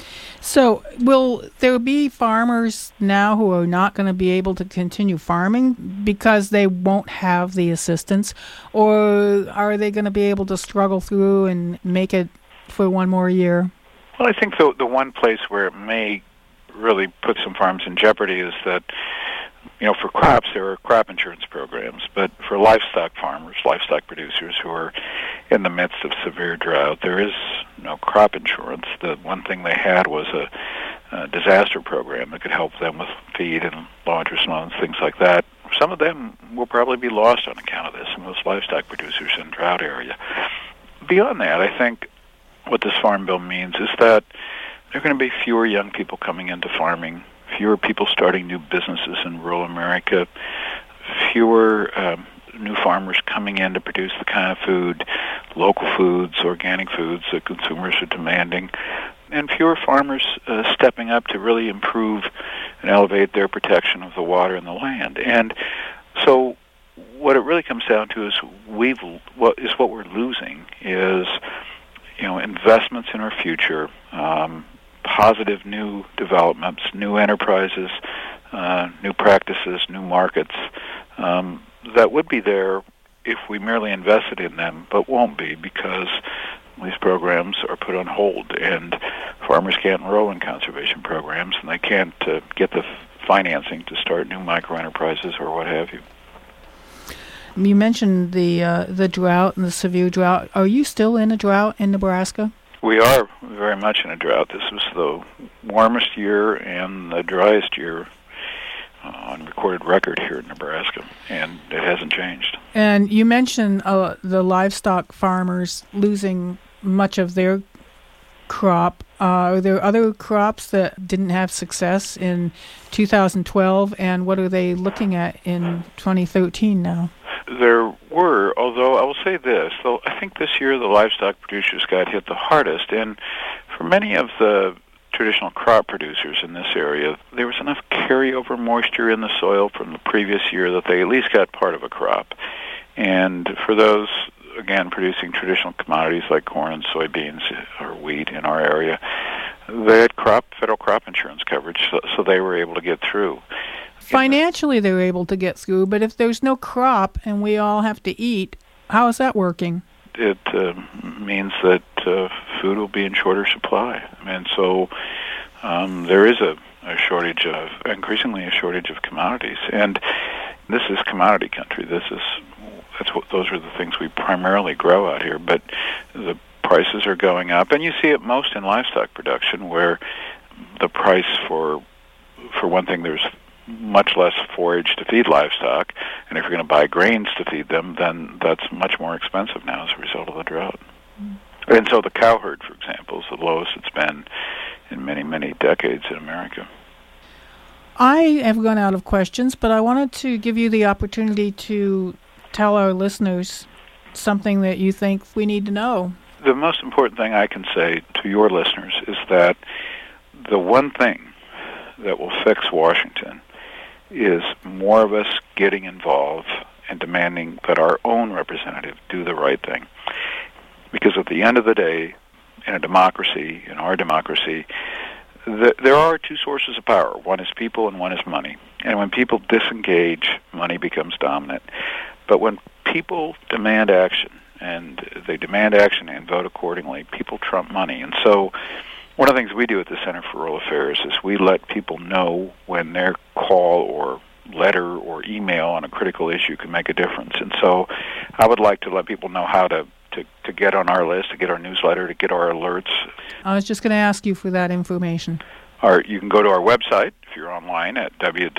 So will there be farmers now who are not going to be able to continue farming because they won't have the assistance, or are they going to be able to struggle through and make it for one more year? Well, I think the one place where it may really put some farms in jeopardy is that, you know, for crops, there are crop insurance programs, but for livestock farmers, livestock producers who are in the midst of severe drought, there is no crop insurance. The one thing they had was a disaster program that could help them with feed and low interest loans, things like that. Some of them will probably be lost on account of this, some of those livestock producers in drought area. Beyond that, I think what this farm bill means is that there are going to be fewer young people coming into farming, fewer people starting new businesses in rural America, fewer new farmers coming in to produce the kind of food, local foods, organic foods that consumers are demanding, and fewer farmers stepping up to really improve and elevate their protection of the water and the land. And so what it really comes down to is what we're losing is, you know, investments in our future, positive new developments, new enterprises, new practices, new markets that would be there if we merely invested in them, but won't be because these programs are put on hold and farmers can't enroll in conservation programs and they can't get the financing to start new microenterprises or what have you. You mentioned the drought and the severe drought. Are you still in a drought in Nebraska? We are very much in a drought. This was the warmest year and the driest year on recorded record here in Nebraska, and it hasn't changed. And you mentioned the livestock farmers losing much of their crop. Are there other crops that didn't have success in 2012, and what are they looking at in 2013 now? There were, although I will say this, though I think this year the livestock producers got hit the hardest, and for many of the traditional crop producers in this area, there was enough carryover moisture in the soil from the previous year that they at least got part of a crop. And for those, again, producing traditional commodities like corn and soybeans or wheat in our area, they had federal crop insurance coverage, so they were able to get through. Financially, they were able to get through, but if there's no crop and we all have to eat, how is that working? It means that food will be in shorter supply. And so there is a shortage of, increasingly a shortage of commodities. And this is commodity country. Those are the things we primarily grow out here. But the prices are going up. And you see it most in livestock production, where the price for one thing, there's much less forage to feed livestock, and if you're going to buy grains to feed them, then that's much more expensive now as a result of the drought. And so the cow herd, for example, is the lowest it's been in many, many decades in America. I have gone out of questions, but I wanted to give you the opportunity to tell our listeners something that you think we need to know. The most important thing I can say to your listeners is that the one thing that will fix Washington is more of us getting involved and demanding that our own representative do the right thing. Because at the end of the day, in a democracy, in our democracy, there are two sources of power. One is people and one is money. And when people disengage, money becomes dominant. But when people demand action, and they demand action and vote accordingly, people trump money. And so one of the things we do at the Center for Rural Affairs is we let people know when their call or letter or email on a critical issue can make a difference. And so I would like to let people know how to get on our list, to get our newsletter, to get our alerts. I was just going to ask you for that information. Or you can go to our website if you're online at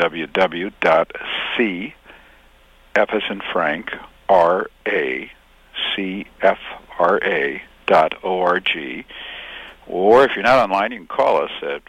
www.c, F as in Frank, RACFRA.org. Or if you're not online, you can call us at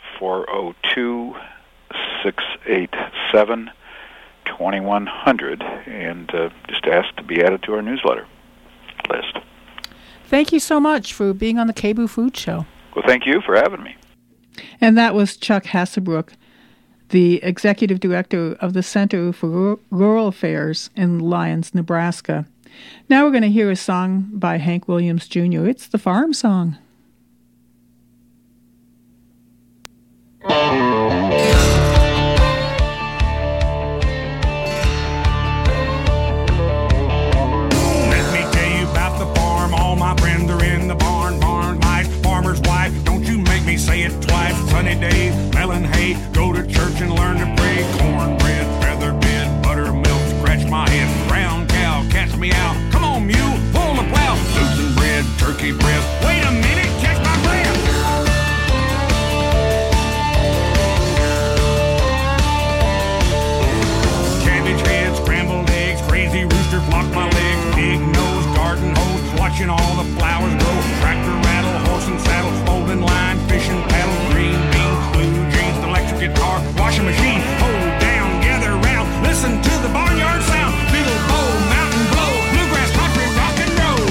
402-687-2100 and just ask to be added to our newsletter list. Thank you so much for being on the KBOO Food Show. Well, thank you for having me. And that was Chuck Hassebrook, the Executive Director of the Center for Rural Affairs in Lyons, Nebraska. Now we're going to hear a song by Hank Williams Jr. It's the Farm Song. Say it twice, sunny days, melon hay, go to church and learn to pray. Cornbread, featherbed, buttermilk, scratch my head. Brown cow, catch me out. Come on, mule, pull the plow. Loosen bread, turkey breast. Wait a minute, catch my breath. Cabbage head, scrambled eggs, crazy rooster flock my legs. Big nose, garden hose, watching all the flowers grow. Tractor rattle, horse and saddle, folding line, fishing paddle, green beans, blue jeans, electric guitar, washing machine, hold down, gather round, listen to the barnyard sound, fiddle, bow, mountain blow, bluegrass, country, rock and roll.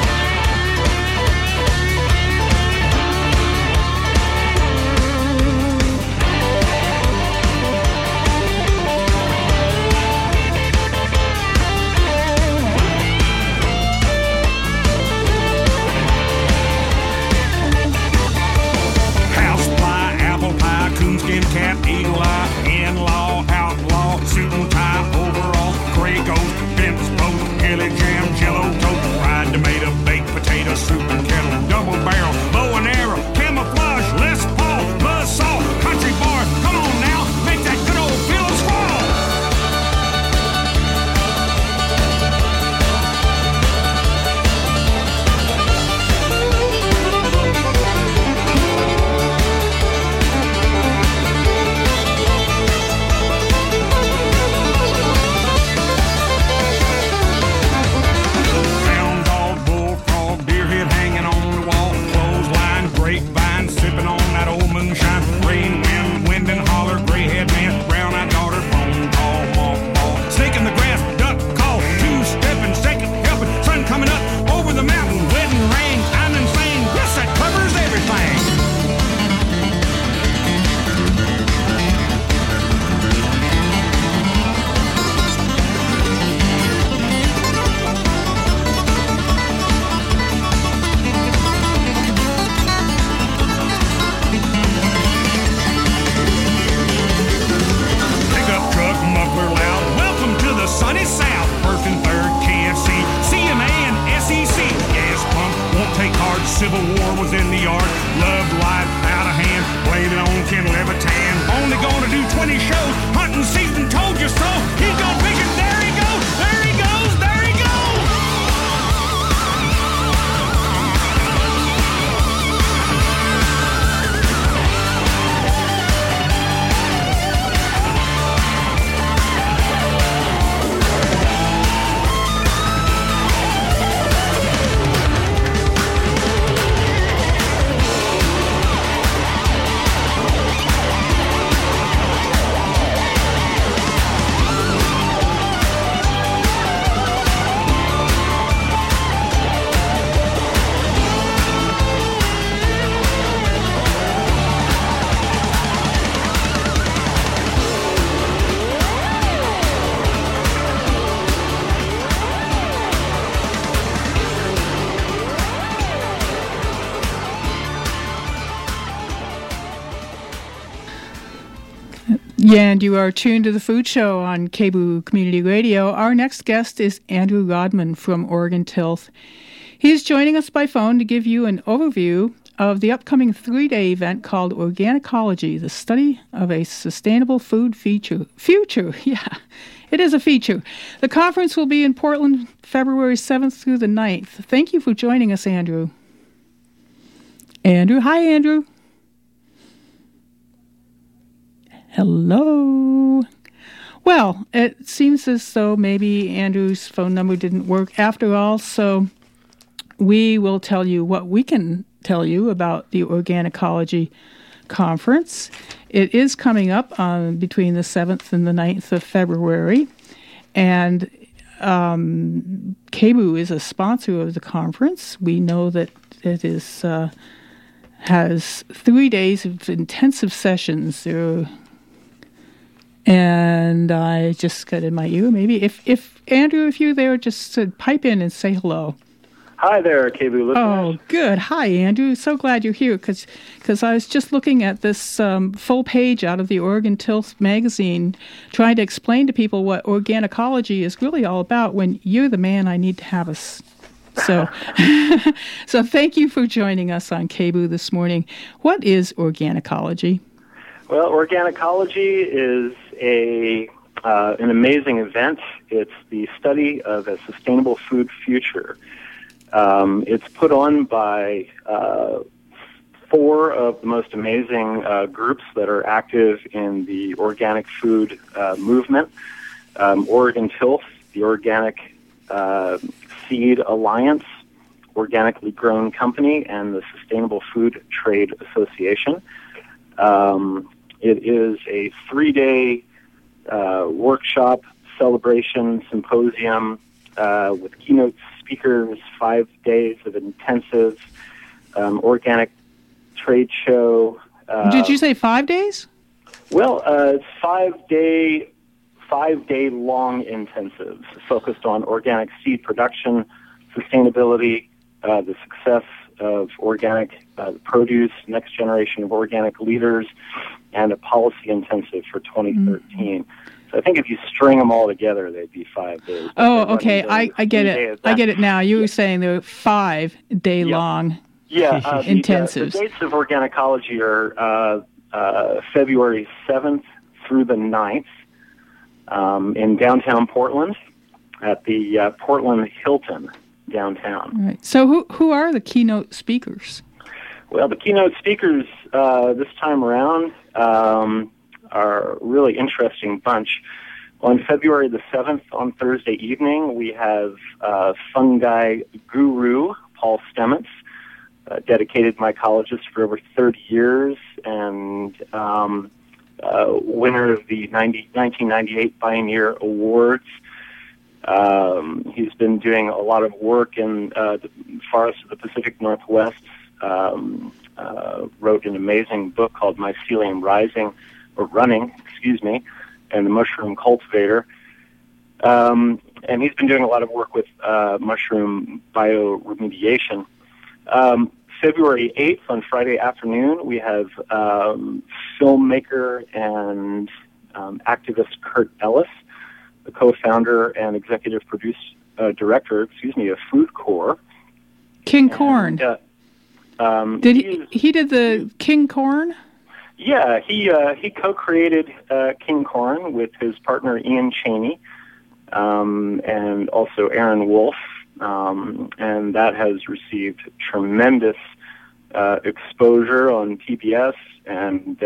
Coonskin cap, eagle eye, in-law, outlaw, suit and tie, overall, gray ghost, fence post, gilly jam, jello toast, fried tomato, baked potato, soup and kettle, double barrel, bow and arrow, camouflage, Les Paul, buzzsaw, country bar, come on now, make that good old Phillips fall. Civil War was in the yard, love life out of hand, blame it on Ken Levitan. Only gonna do 20 shows, hunting season told you so. He's got vision, there he goes, there he goes, there he goes. Yeah, and you are tuned to the Food Show on KBOO Community Radio. Our next guest is Andrew Rodman from Oregon Tilth. He is joining us by phone to give you an overview of the upcoming 3-day event called Organicology, the study of a sustainable food future. Yeah, it is a feature. The conference will be in Portland February 7th through the 9th. Thank you for joining us, Andrew. Andrew, hi, Andrew. Hello. Well, it seems as though maybe Andrew's phone number didn't work after all, so we will tell you what we can tell you about the Organicology Conference. It is coming up between the 7th and the 9th of February, and KBOO is a sponsor of the conference. We know that it is has 3 days of intensive sessions. And I just got in my ear. Maybe if Andrew, if you're there, just pipe in and say hello. Hi there, KBOO listeners. Oh, good. Hi, Andrew. So glad you're here because I was just looking at this full page out of the Oregon Tilth magazine, trying to explain to people what Organicology is really all about when you're the man I need to have us. So, so thank you for joining us on KBOO this morning. What is Organicology? Well, Organicology is an amazing event. It's the study of a sustainable food future. It's put on by 4 of the most amazing groups that are active in the organic food movement. Oregon Tilth, the Organic Seed Alliance, Organically Grown Company, and the Sustainable Food Trade Association. It is a 3-day workshop, celebration, symposium with keynote speakers, 5 days of intensive organic trade show. Did you say 5 days? Well, it's 5-day long intensives focused on organic seed production, sustainability, the success of organic produce, next generation of organic leaders, and a policy intensive for 2013. So I think if you string them all together, they'd be 5 days. Oh, okay. I get it. I get it now. You were saying they're 5-day long intensives. The dates of Organicology are February 7th through the 9th in downtown Portland at the Portland Hilton downtown. Right. So who are the keynote speakers? Well, the keynote speakers this time around are a really interesting bunch. On February the 7th, on Thursday evening, we have fungi guru Paul Stemets, dedicated mycologist for over 30 years and winner of the 1998 Pioneer Awards. He's been doing a lot of work in the forests of the Pacific Northwest. Wrote an amazing book called Mycelium Running, and the Mushroom Cultivator. And he's been doing a lot of work with mushroom bioremediation. February 8th, on Friday afternoon, we have filmmaker and activist Kurt Ellis, the co-founder and executive director of Food Corps. King Corn. Did he did the King Corn? Yeah, he co-created King Corn with his partner Ian Cheney and also Aaron Wolf, and that has received tremendous exposure on PBS and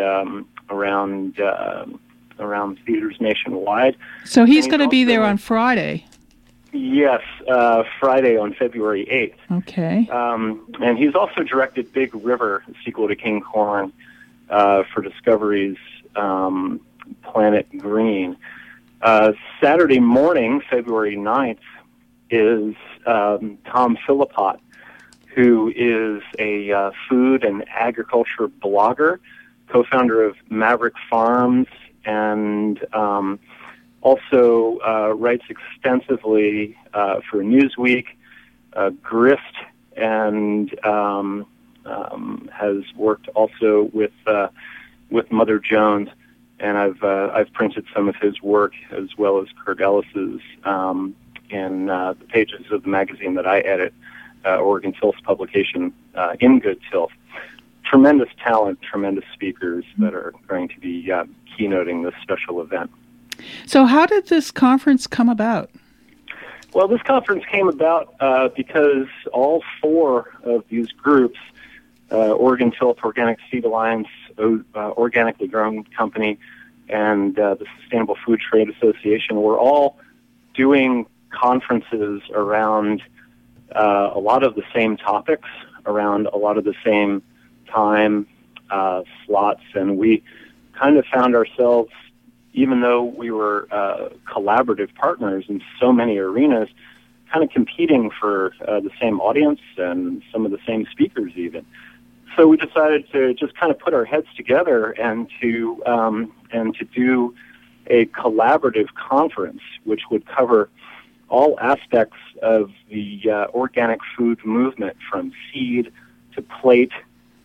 around theaters nationwide. So he's going to be there on Friday. Yes, Friday on February 8th. Okay. And he's also directed Big River, a sequel to King Corn, for Discovery's Planet Green. Saturday morning, February 9th, is Tom Philippot, who is a food and agriculture blogger, co-founder of Maverick Farms, and also writes extensively for Newsweek, Grist, and has worked also with Mother Jones. and I've printed some of his work as well as Kurt Ellis's in the pages of the magazine that I edit, Oregon Tilth's publication, In Good Tilth. Tremendous talent, tremendous speakers that are going to be keynoting this special event. So how did this conference come about? Well, this conference came about because all four of these groups, Oregon Tilth, Organic Seed Alliance, Organically Grown Company, and the Sustainable Food Trade Association, were all doing conferences around a lot of the same topics, around a lot of the same time slots, and we kind of found ourselves, even though we were collaborative partners in so many arenas, kind of competing for the same audience and some of the same speakers even. So we decided to just kind of put our heads together and to do a collaborative conference, which would cover all aspects of the organic food movement, from seed to plate,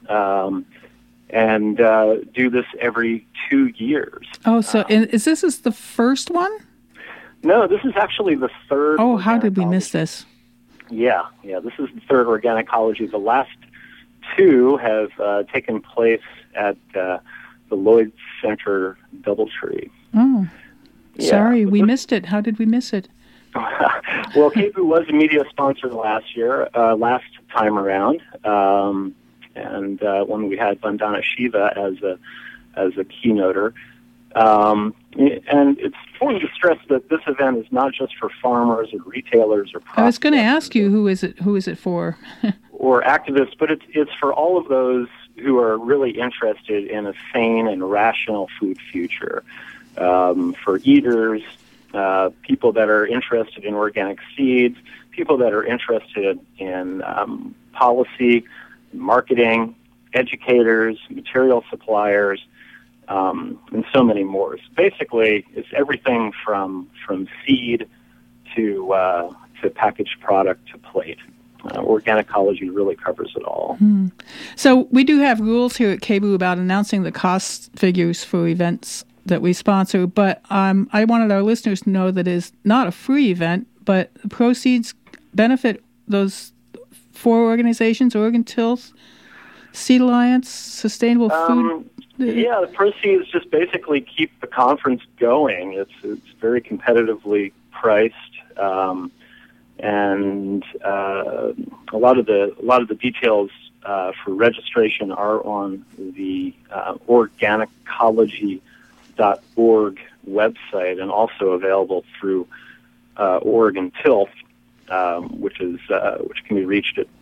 and do this every 2 years. Oh, so is this the first one? No, this is actually the third. Oh, how did we miss this? Yeah, this is the third Organicology. The last two have taken place at the Lloyd Center Doubletree. Oh, sorry, we missed it. How did we miss it? Well, KBOO was a media sponsor last time around. And when we had Vandana Shiva as a keynoter. And it's important to stress that this event is not just for farmers or retailers or I was going to ask you, who is it for? or activists, but it's for all of those who are really interested in a sane and rational food future. For eaters, people that are interested in organic seeds, people that are interested in policy, marketing, educators, material suppliers, and so many more. So basically, it's everything from seed to packaged product to plate. Organicology really covers it all. So we do have rules here at KBOO about announcing the cost figures for events that we sponsor, but I wanted our listeners to know that it's not a free event, but the proceeds benefit those four organizations: Oregon Tilth, Seed Alliance, Sustainable Food. Yeah, the proceeds just basically keep the conference going. It's very competitively priced, and a lot of the details for registration are on the Organicology.org website, and also available through Oregon Tilth, which can be reached at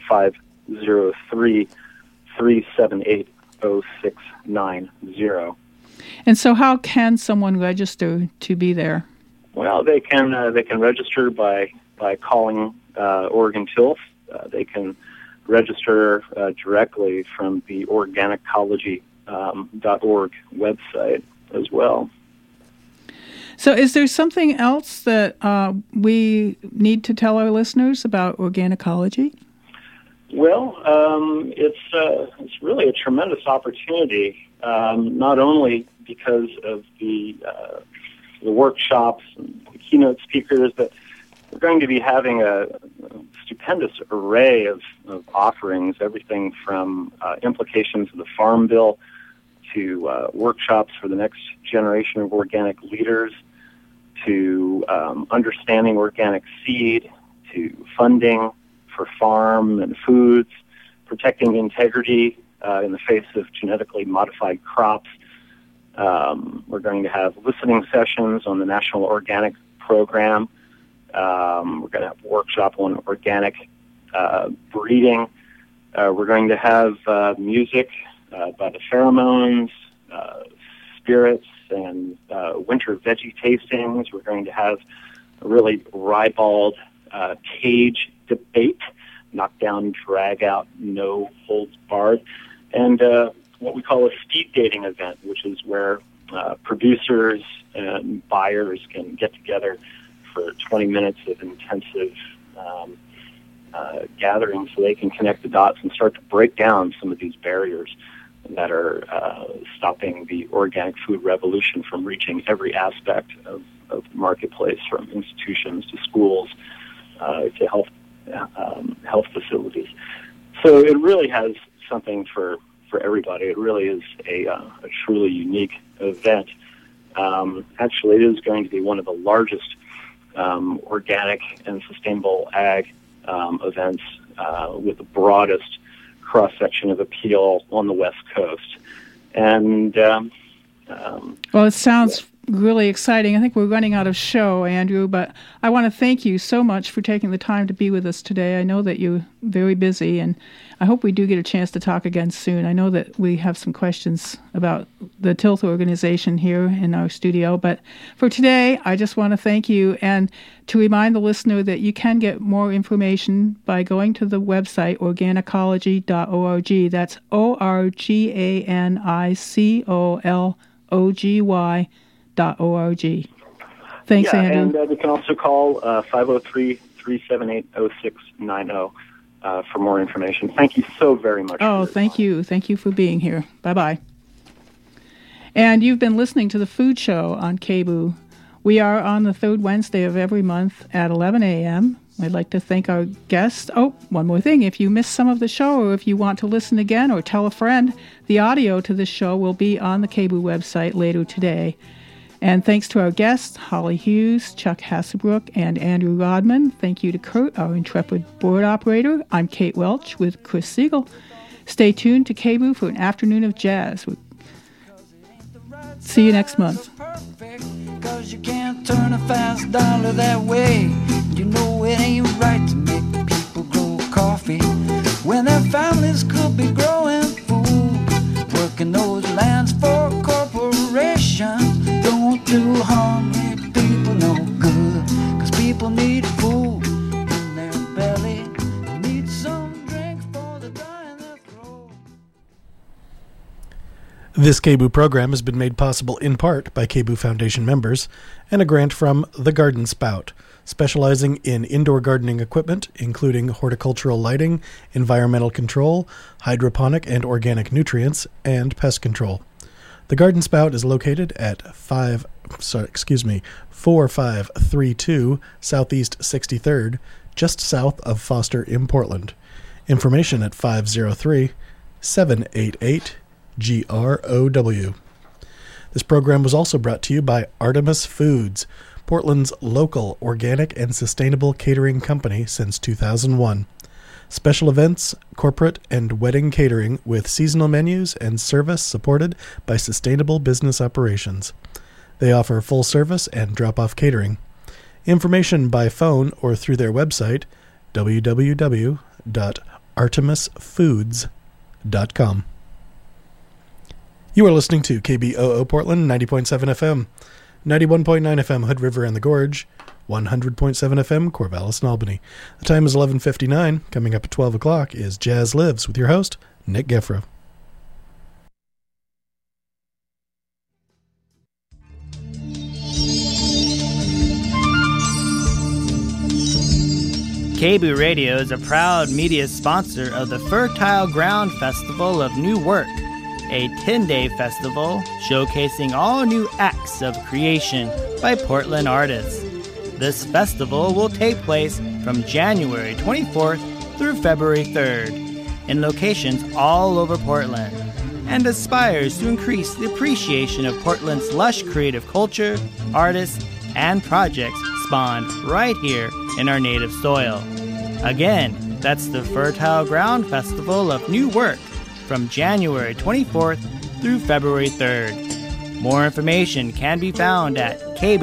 503-378-0690. And so, how can someone register to be there? Well, they can register by calling Oregon Tilth. They can register directly from the Organicology.org website as well. So is there something else that we need to tell our listeners about Organicology? Well, it's really a tremendous opportunity, not only because of the workshops and the keynote speakers, but we're going to be having a stupendous array of offerings, everything from implications of the Farm Bill to workshops for the next generation of organic leaders, to understanding organic seed, to funding for farm and foods, protecting integrity in the face of genetically modified crops. We're going to have listening sessions on the National Organic Program. We're going to have a workshop on organic breeding. We're going to have music by the Pheromones, spirits, and winter veggie tastings. We're going to have a really ribald cage debate, knockdown, drag out, no holds barred, and what we call a speed dating event, which is where producers and buyers can get together for 20 minutes of intensive gathering so they can connect the dots and start to break down some of these barriers that are stopping the organic food revolution from reaching every aspect of the marketplace, from institutions to schools to health facilities. So it really has something for everybody. It really is a truly unique event. Actually, it is going to be one of the largest organic and sustainable ag events with the broadest cross-section of appeal on the West Coast. And well, it sounds really exciting. I think we're running out of show, Andrew, but I want to thank you so much for taking the time to be with us today. I know that you're very busy, and I hope we do get a chance to talk again soon. I know that we have some questions about the Tilth organization here in our studio, but for today, I just want to thank you and to remind the listener that you can get more information by going to the website organicology.org. That's organicology.org. Thanks, Andrew. And you can also call 503-378-0690 for more information. Thank you so very much. Oh, thank you. Thank you for being here. Bye-bye. And you've been listening to The Food Show on KBOO. We are on the third Wednesday of every month at 11 a.m. I'd like to thank our guests. Oh, one more thing. If you missed some of the show, or if you want to listen again or tell a friend, the audio to this show will be on the KBOO website later today. And thanks to our guests, Holly Hughes, Chuck Hasselbrook, and Andrew Rodman. Thank you to Kurt, our intrepid board operator. I'm Kate Welch with Chris Siegel. Stay tuned to KBOO for an afternoon of jazz. See you next month. Cause you can't turn a fast dollar that way. You know it ain't right to make people grow coffee when their families could be growing food. Working those lands for corporations don't do hungry people no good. Cause people need food in their belly. They need some drink for the dry in their throat. This KBOO program has been made possible in part by KBOO Foundation members and a grant from The Garden Spout, specializing in indoor gardening equipment, including horticultural lighting, environmental control, hydroponic and organic nutrients, and pest control. The Garden Spout is located at 4532 Southeast 63rd, just south of Foster in Portland. Information at 503-788-GROW. This program was also brought to you by Artemis Foods, Portland's local organic and sustainable catering company since 2001. Special events, corporate, and wedding catering with seasonal menus and service supported by sustainable business operations. They offer full service and drop-off catering. Information by phone or through their website, www.artemisfoods.com. You are listening to KBOO Portland 90.7 FM, 91.9 FM Hood River and the Gorge, 100.7 FM Corvallis and Albany. The time is 11:59. Coming up at 12 o'clock is Jazz Lives with your host, Nick Geffro. KBOO Radio is a proud media sponsor of the Fertile Ground Festival of New Work, a 10-day festival showcasing all new acts of creation by Portland artists. This festival will take place from January 24th through February 3rd in locations all over Portland and aspires to increase the appreciation of Portland's lush creative culture, artists, and projects spawned right here in our native soil. Again, that's the Fertile Ground Festival of New Work from January 24th through February 3rd. More information can be found at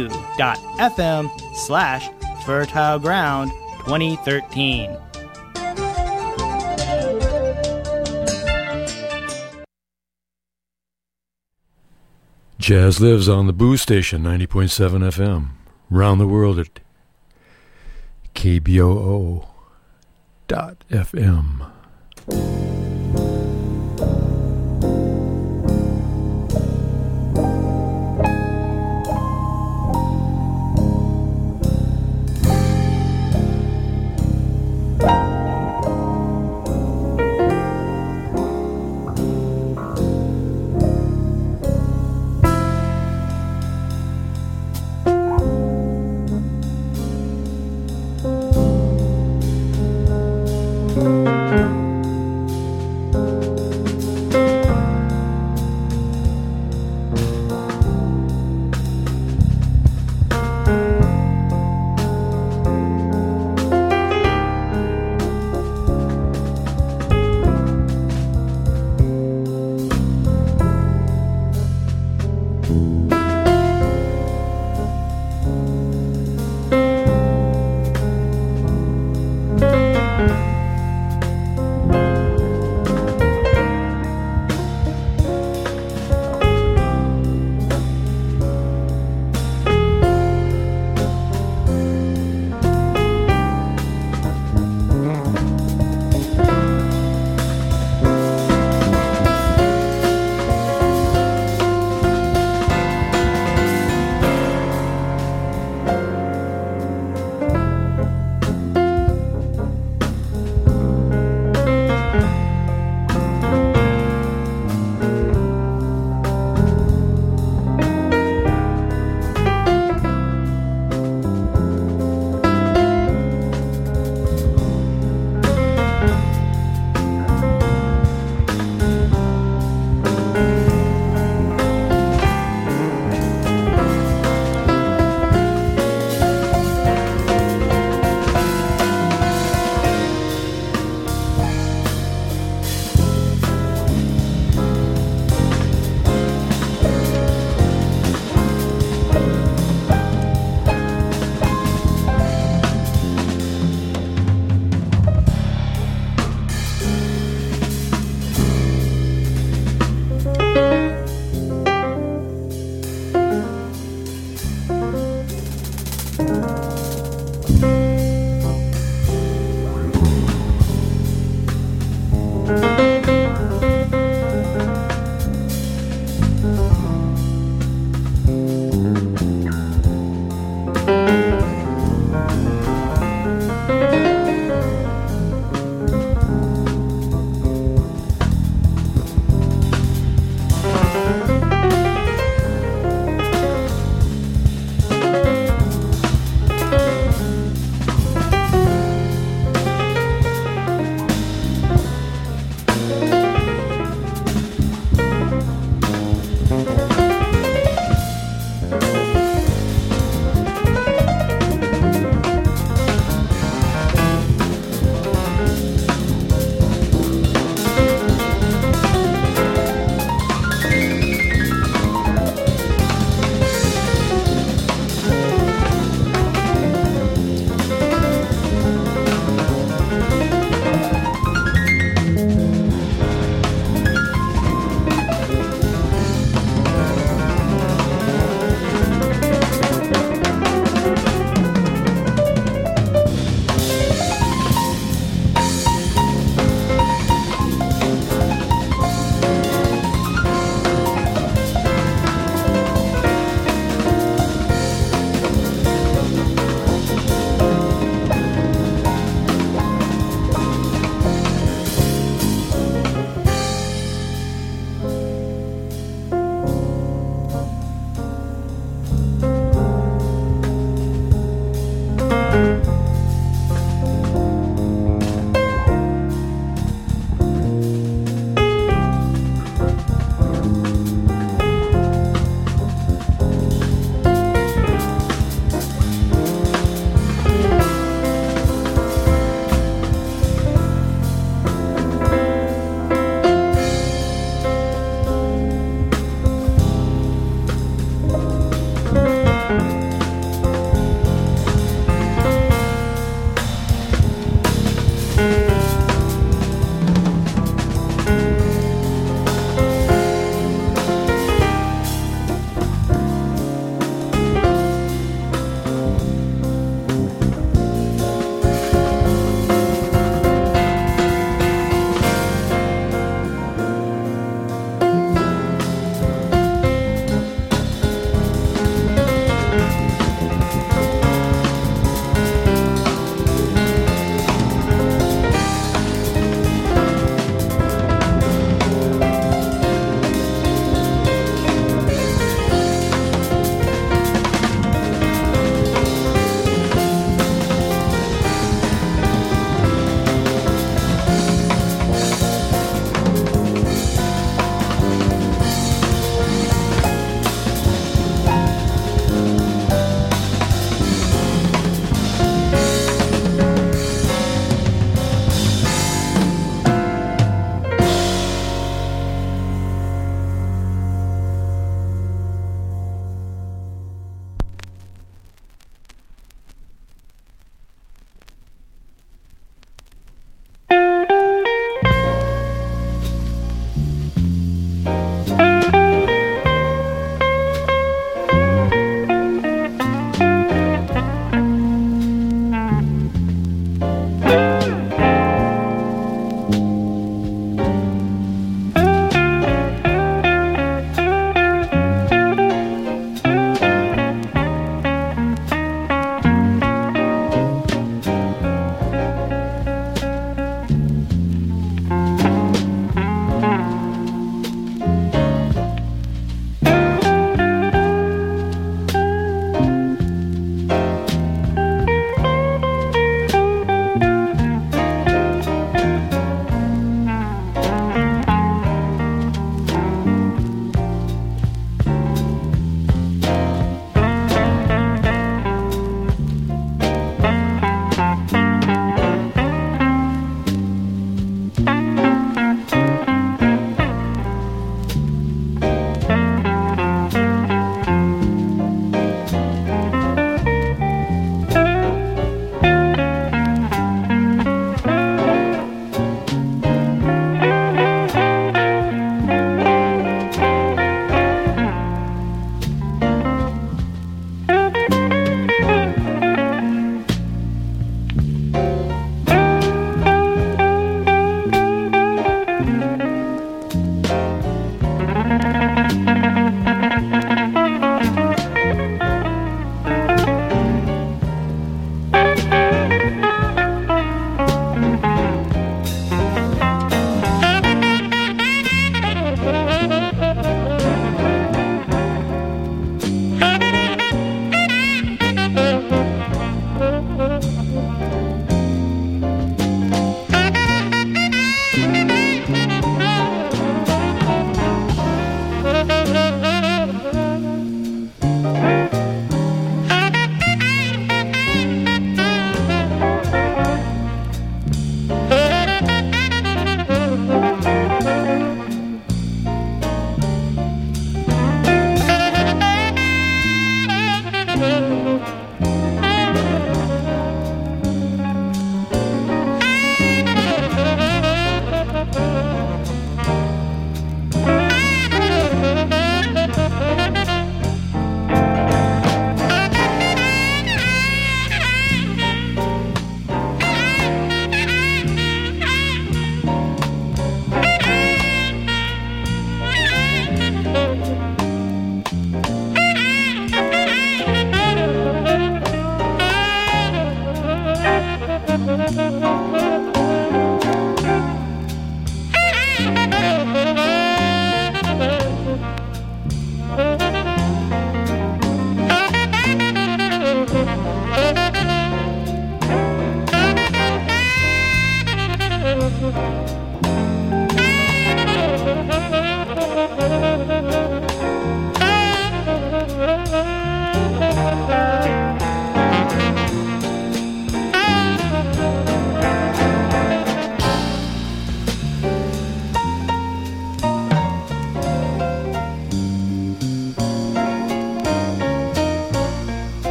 kboo.fm/fertileground2013. Jazz lives on the Boo Station, 90.7 FM. Round the world at kboo.fm.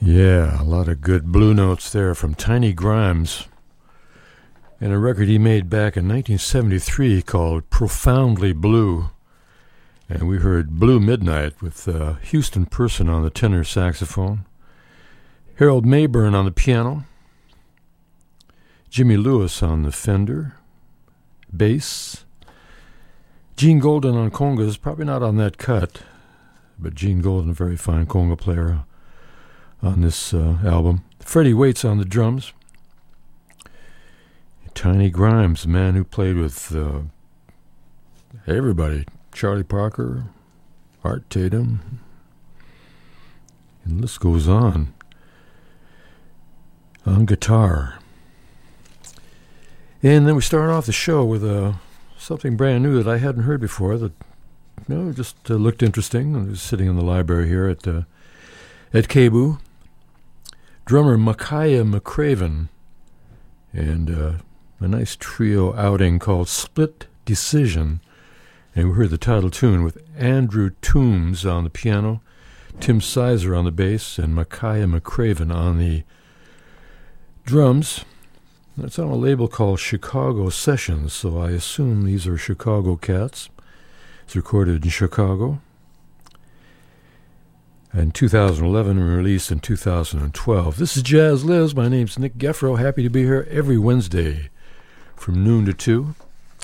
Yeah, a lot of good blue notes there from Tiny Grimes. And a record he made back in 1973 called Profoundly Blue. And we heard Blue Midnight with Houston Person on the tenor saxophone, Harold Mayburn on the piano, Jimmy Lewis on the Fender, bass, Gene Golden on congas, probably not on that cut, but Gene Golden, a very fine conga player on this album. Freddie Waits on the drums. Tiny Grimes, the man who played with everybody. Charlie Parker, Art Tatum, and the list goes on guitar. And then we start off the show with something brand new that I hadn't heard before that just looked interesting. I was sitting in the library here at KBOO. Drummer Micaiah McCraven and a nice trio outing called Split Decision. And we heard the title tune with Andrew Toombs on the piano, Tim Sizer on the bass, and Micaiah McCraven on the drums. That's on a label called Chicago Sessions, so I assume these are Chicago cats. It's recorded in Chicago. In 2011 and released in 2012. This is Jazz Lives. My name's Nick Geffro. Happy to be here every Wednesday from noon to 2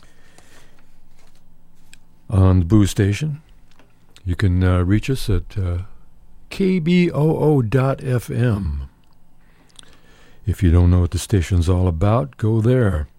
on the Boo Station. You can reach us at kboo.fm. If you don't know what the station's all about, go there.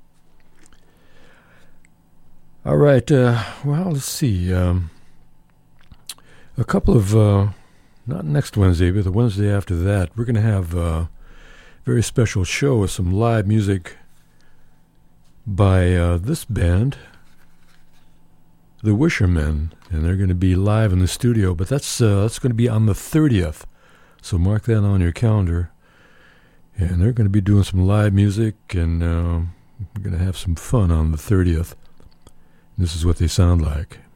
All right, well, let's see. A couple of, not next Wednesday, but the Wednesday after that, we're going to have a very special show with some live music by this band, the Wishermen, and they're going to be live in the studio, but that's going to be on the 30th, so mark that on your calendar. And they're going to be doing some live music, and we're going to have some fun on the 30th. This is what they sound like.